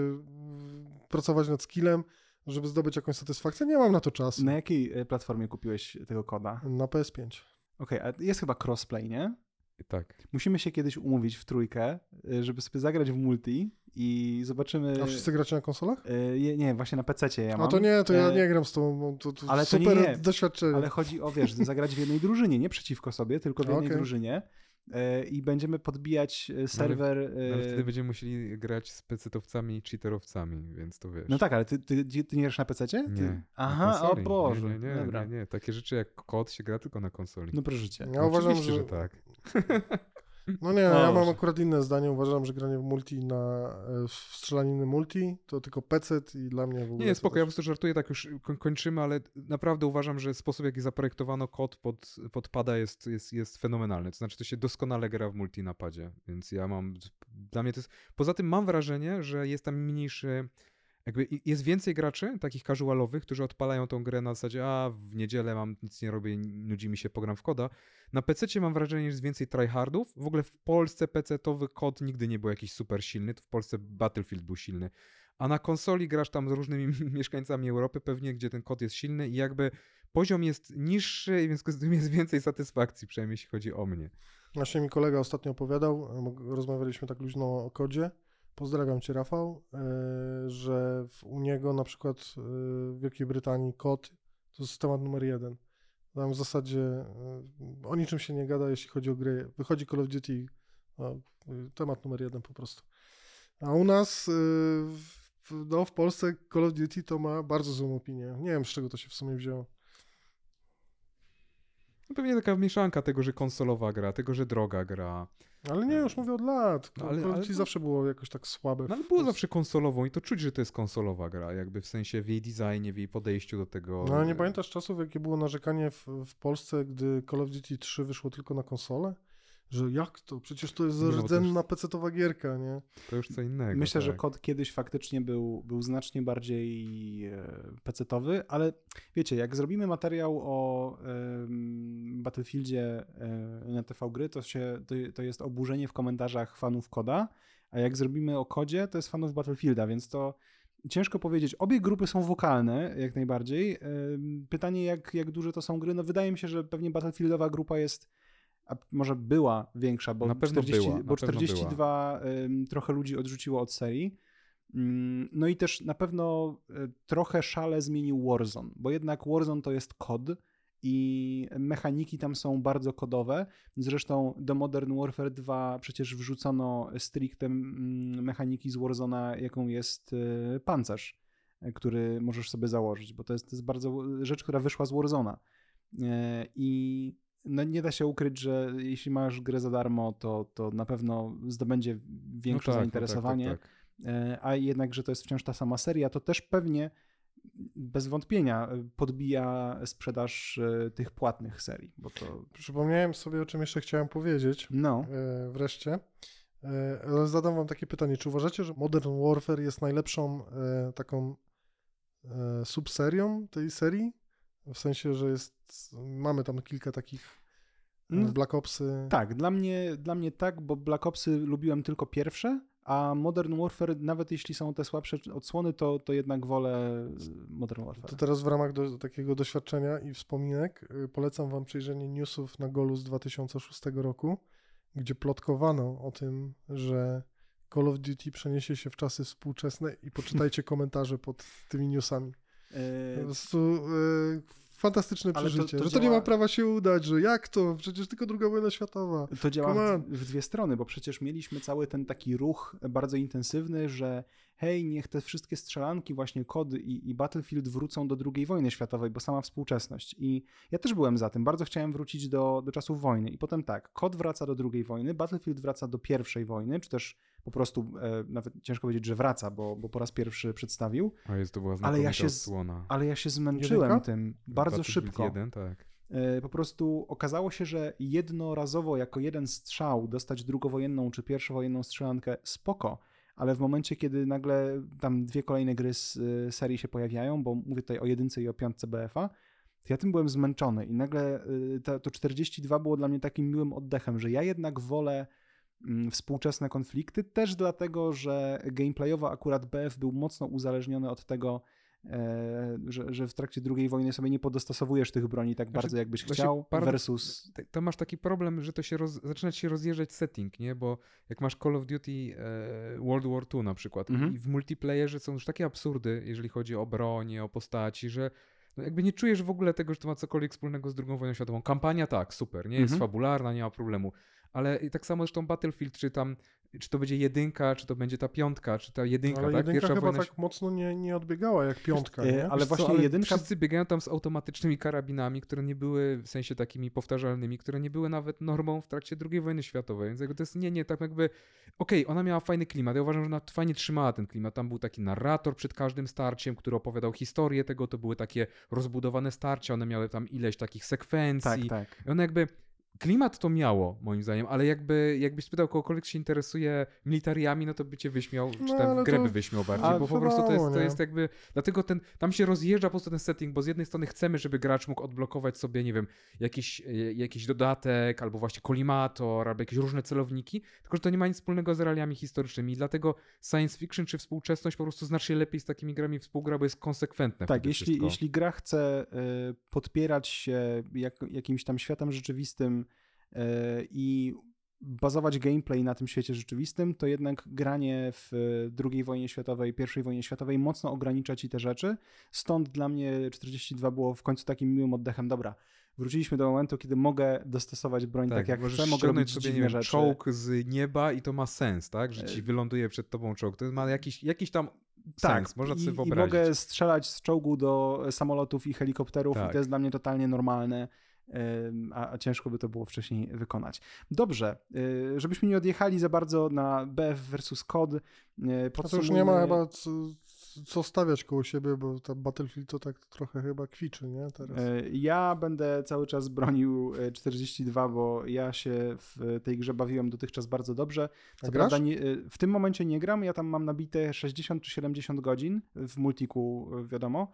y, pracować nad skillem, żeby zdobyć jakąś satysfakcję. Nie mam na to czasu. Na jakiej platformie kupiłeś tego koda? Na P S pięć. Okej, okay, a jest chyba crossplay, nie? Tak. Musimy się kiedyś umówić w trójkę, żeby sobie zagrać w multi i zobaczymy... A wszyscy gracie na konsolach? Yy, nie, właśnie na pececie ja mam. A to nie, to ja nie gram z tobą, to, to ale super to nie, nie. doświadczenie. Ale chodzi o, wiesz, zagrać w jednej drużynie, nie przeciwko sobie, tylko w jednej okay. drużynie yy, i będziemy podbijać serwer... No ale, no ale wtedy będziemy musieli grać z pecetowcami i cheaterowcami, więc to wiesz. No tak, ale ty, ty, ty nie grasz na pececie? Ty... Nie. Aha, o Boże. Nie, nie, nie, Dobra. nie, nie. Takie rzeczy jak kod się gra tylko na konsoli. No proszę cię. Ja uważam, Oczywiście, że... że tak. No nie, ja mam akurat inne zdanie. Uważam, że granie w multi na w strzelaniny multi to tylko pecet i dla mnie w ogóle... Nie, spoko, ja po prostu żartuję, tak już kończymy, ale naprawdę uważam, że sposób, w jaki zaprojektowano kod pod, pod pada jest, jest, jest fenomenalny. To znaczy, to się doskonale gra w multi na padzie, więc ja mam... Dla mnie to jest... Poza tym mam wrażenie, że jest tam mniejszy... Jakby jest więcej graczy, takich casualowych, którzy odpalają tą grę na zasadzie, a w niedzielę mam, nic nie robię, nudzi mi się, pogram w koda. Na pececie mam wrażenie, że jest więcej tryhardów. W ogóle w Polsce pecetowy kod nigdy nie był jakiś super silny. W Polsce Battlefield był silny. A na konsoli grasz tam z różnymi mieszkańcami Europy pewnie, gdzie ten kod jest silny i jakby poziom jest niższy i w związku z tym jest więcej satysfakcji, przynajmniej jeśli chodzi o mnie. Właśnie mi kolega ostatnio opowiadał, rozmawialiśmy tak luźno o kodzie. Pozdrawiam cię, Rafał, że u niego na przykład w Wielkiej Brytanii kod to jest temat numer jeden. Tam w zasadzie o niczym się nie gada, jeśli chodzi o gry. Wychodzi Call of Duty, no, temat numer jeden po prostu. A u nas no, w Polsce Call of Duty to ma bardzo złą opinię. Nie wiem, z czego to się w sumie wzięło. No pewnie taka mieszanka tego, że konsolowa gra, tego, że droga gra. Ale nie, już mówię od lat. No, ale, ale ale to... zawsze było jakoś tak słabe. No, ale było zawsze konsolową i to czuć, że to jest konsolowa gra, jakby w sensie w jej designie, w jej podejściu do tego. No ale nie pamiętasz czasów, jakie było narzekanie w, w Polsce, gdy Call of Duty trzy wyszło tylko na konsolę? Że jak to? Przecież to jest Nie, rdzenna już... pecetowa gierka, nie? To już co innego. Myślę, tak. że kod kiedyś faktycznie był, był znacznie bardziej pecetowy, ale wiecie, jak zrobimy materiał o um, Battlefieldzie um, na T V Gry, to, się, to, to jest oburzenie w komentarzach fanów koda, a jak zrobimy o kodzie, to jest fanów Battlefielda, więc to ciężko powiedzieć. Obie grupy są wokalne, jak najbardziej. Pytanie, jak, jak duże to są gry? No wydaje mi się, że pewnie Battlefieldowa grupa jest, a może była większa, bo, na pewno czterdzieści, była, bo czterdzieści dwa um, trochę ludzi odrzuciło od serii. Um, no i też na pewno um, trochę szale zmienił Warzone, bo jednak Warzone to jest kod i mechaniki tam są bardzo kodowe. Zresztą do Modern Warfare dwa przecież wrzucono stricte mechaniki z Warzona, jaką jest um, pancerz, który możesz sobie założyć, bo to jest, to jest bardzo rzecz, która wyszła z Warzona. Um, I no nie da się ukryć, że jeśli masz grę za darmo, to, to na pewno zdobędzie większe no tak, zainteresowanie, no tak, tak, tak. a jednak, że to jest wciąż ta sama seria, to też pewnie bez wątpienia podbija sprzedaż tych płatnych serii. Bo to... Przypomniałem sobie, o czym jeszcze chciałem powiedzieć. No. Wreszcie. Zadam wam takie pytanie. Czy uważacie, że Modern Warfare jest najlepszą taką subserią tej serii? W sensie, że jest, mamy tam kilka takich Black Opsy. Tak, dla mnie, dla mnie tak, bo Black Opsy lubiłem tylko pierwsze, a Modern Warfare, nawet jeśli są te słabsze odsłony, to, to jednak wolę Modern Warfare. To teraz w ramach do, takiego doświadczenia i wspominek polecam wam przejrzenie newsów na Golu z dwa tysiące szóstego roku, gdzie plotkowano o tym, że Call of Duty przeniesie się w czasy współczesne i poczytajcie komentarze pod tymi newsami. Po prostu yy, fantastyczne przeżycie, to, to że to działa... nie ma prawa się udać, że jak to? Przecież tylko druga wojna światowa. To działa w, w dwie strony, bo przecież mieliśmy cały ten taki ruch bardzo intensywny, że hej, niech te wszystkie strzelanki, właśnie kody i, i Battlefield wrócą do drugiej wojny światowej, bo sama współczesność. I ja też byłem za tym, bardzo chciałem wrócić do, do czasów wojny. I potem tak, kod wraca do drugiej wojny, Battlefield wraca do pierwszej wojny, czy też po prostu, e, nawet ciężko powiedzieć, że wraca, bo, bo po raz pierwszy przedstawił. A jest to była znakomita ale ja się, odsłona. Ale ja się zmęczyłem Jedynka? tym bardzo Battlefield szybko. jeden, tak. E, po prostu okazało się, że jednorazowo jako jeden strzał dostać drugowojenną czy pierwszowojenną strzelankę spoko, ale w momencie, kiedy nagle tam dwie kolejne gry z y, serii się pojawiają, bo mówię tutaj o jedynce i o piątce B F A, to ja tym byłem zmęczony i nagle y, to, to czterdzieści dwa było dla mnie takim miłym oddechem, że ja jednak wolę y, współczesne konflikty, też dlatego, że gameplayowo akurat B F był mocno uzależniony od tego, E, że, że w trakcie drugiej wojny sobie nie podostosowujesz tych broni tak znaczy, bardzo, jakbyś chciał, versus... To masz taki problem, że to się roz, zaczyna się rozjeżdżać setting, nie? Bo jak masz Call of Duty e, World War Two na przykład mhm. i w multiplayerze są już takie absurdy, jeżeli chodzi o bronię, o postaci, że no jakby nie czujesz w ogóle tego, że to ma cokolwiek wspólnego z drugą wojną światową. Kampania tak, super, nie? Jest mhm. fabularna, nie ma problemu. Ale i tak samo zresztą Battlefield, czy tam, czy to będzie jedynka, czy to będzie ta piątka, czy ta jedynka, ale tak? jedynka Pierwsza chyba wojna... tak mocno nie, nie odbiegała jak piątka, nie? Ale właśnie co, ale jedynka... Wszyscy biegają tam z automatycznymi karabinami, które nie były, w sensie takimi powtarzalnymi, które nie były nawet normą w trakcie drugiej wojny światowej, więc jakby to jest, nie, nie, tak jakby, okej, okay, ona miała fajny klimat, ja uważam, że ona fajnie trzymała ten klimat, tam był taki narrator przed każdym starciem, który opowiadał historię tego, to były takie rozbudowane starcia, one miały tam ileś takich sekwencji, tak, tak. I one jakby... Klimat to miało, moim zdaniem, ale jakby jakbyś spytał kogokolwiek się interesuje militariami, no to by cię wyśmiał, no, czy tam w grę by wyśmiał bardziej, bo po prostu to jest, to jest jakby, dlatego ten, tam się rozjeżdża po prostu ten setting, bo z jednej strony chcemy, żeby gracz mógł odblokować sobie, nie wiem, jakiś, jakiś dodatek, albo właśnie kolimator, albo jakieś różne celowniki, tylko że to nie ma nic wspólnego z realiami historycznymi i dlatego science fiction czy współczesność po prostu znacznie lepiej z takimi grami współgra, bo jest konsekwentne. Tak, jeśli, jeśli gra chce y, podpierać się jak, jakimś tam światem rzeczywistym i bazować gameplay na tym świecie rzeczywistym, to jednak granie w drugiej wojnie światowej, pierwszej wojnie światowej mocno ogranicza ci te rzeczy. Stąd dla mnie czterdzieści dwa było w końcu takim miłym oddechem. Dobra, wróciliśmy do momentu, kiedy mogę dostosować broń tak, tak jak chcę, mogę robić sobie dziwne rzeczy. Czołg z nieba i to ma sens, tak? Że ci wyląduje przed tobą czołg. To ma jakiś, jakiś tam tak, sens, można i, sobie wyobrazić. I mogę strzelać z czołgu do samolotów i helikopterów tak. i to jest dla mnie totalnie normalne. A, a ciężko by to było wcześniej wykonać. Dobrze, żebyśmy nie odjechali za bardzo na B F versus C O D. A to już nie ma chyba co, co stawiać koło siebie, bo ta Battlefield to tak trochę chyba kwiczy, nie? Teraz. Ja będę cały czas bronił czterdzieści dwa, bo ja się w tej grze bawiłem dotychczas bardzo dobrze. Co a prawda nie, w tym momencie nie gram, ja tam mam nabite sześćdziesiąt czy siedemdziesiąt godzin w multiku, wiadomo.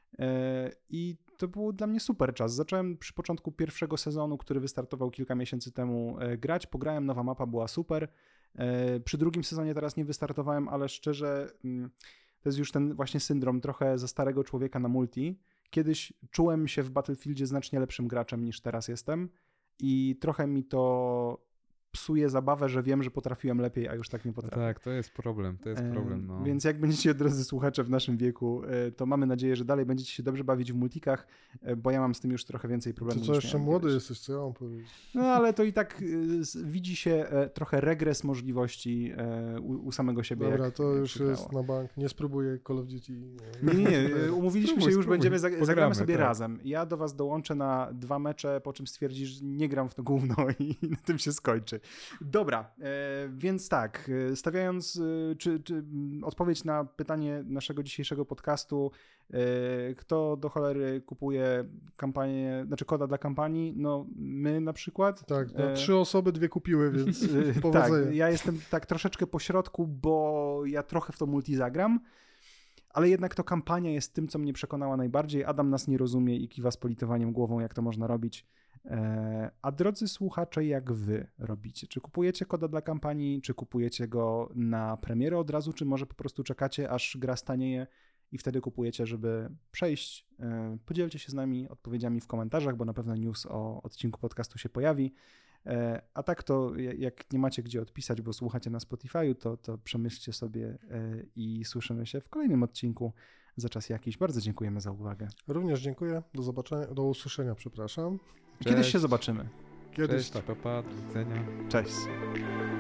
I to był dla mnie super czas. Zacząłem przy początku pierwszego sezonu, który wystartował kilka miesięcy temu, grać. Pograłem, nowa mapa była super. Przy drugim sezonie teraz nie wystartowałem, ale szczerze to jest już ten właśnie syndrom trochę za starego człowieka na multi. Kiedyś czułem się w Battlefieldzie znacznie lepszym graczem niż teraz jestem i trochę mi to psuje zabawę, że wiem, że potrafiłem lepiej, a już tak nie potrafię. No tak, to jest problem, to jest problem. No. Więc jak będziecie, drodzy słuchacze, w naszym wieku, to mamy nadzieję, że dalej będziecie się dobrze bawić w multikach, bo ja mam z tym już trochę więcej problemów. To co, jeszcze młody kiedyś. Jesteś, co ja mam powiedzieć? No ale to i tak widzi się trochę regres możliwości u, u samego siebie. Dobra, jak, to jak już jest na bank. Nie spróbuję Call of Duty. Nie, nie, nie. Umówiliśmy spróbuj, się, już spróbuj. będziemy, zagramy, zagramy sobie tak. razem. Ja do was dołączę na dwa mecze, po czym stwierdzisz, że nie gram w to gówno i na tym się skończy. Dobra, e, więc tak, stawiając czy, czy odpowiedź na pytanie naszego dzisiejszego podcastu, e, kto do cholery kupuje kampanię, znaczy koda dla kampanii, no my na przykład. Tak, no, e, trzy osoby, dwie kupiły, więc powodzenia. Tak, ja jestem tak troszeczkę po środku, bo ja trochę w to multi zagram, ale jednak to kampania jest tym, co mnie przekonała najbardziej. Adam nas nie rozumie i kiwa z politowaniem głową, jak to można robić. A drodzy słuchacze, jak wy robicie? Czy kupujecie koda dla kampanii, czy kupujecie go na premierę od razu, czy może po prostu czekacie, aż gra stanieje i wtedy kupujecie, żeby przejść? Podzielcie się z nami odpowiedziami w komentarzach, bo na pewno news o odcinku podcastu się pojawi. A tak to jak nie macie gdzie odpisać, bo słuchacie na Spotify'u, to, to przemyślcie sobie i słyszymy się w kolejnym odcinku za czas jakiś. Bardzo dziękujemy za uwagę. Również dziękuję. Do zobaczenia, do usłyszenia, przepraszam. Cześć. Kiedyś się zobaczymy. Kiedyś. Cześć, pa, pa, do widzenia. Cześć.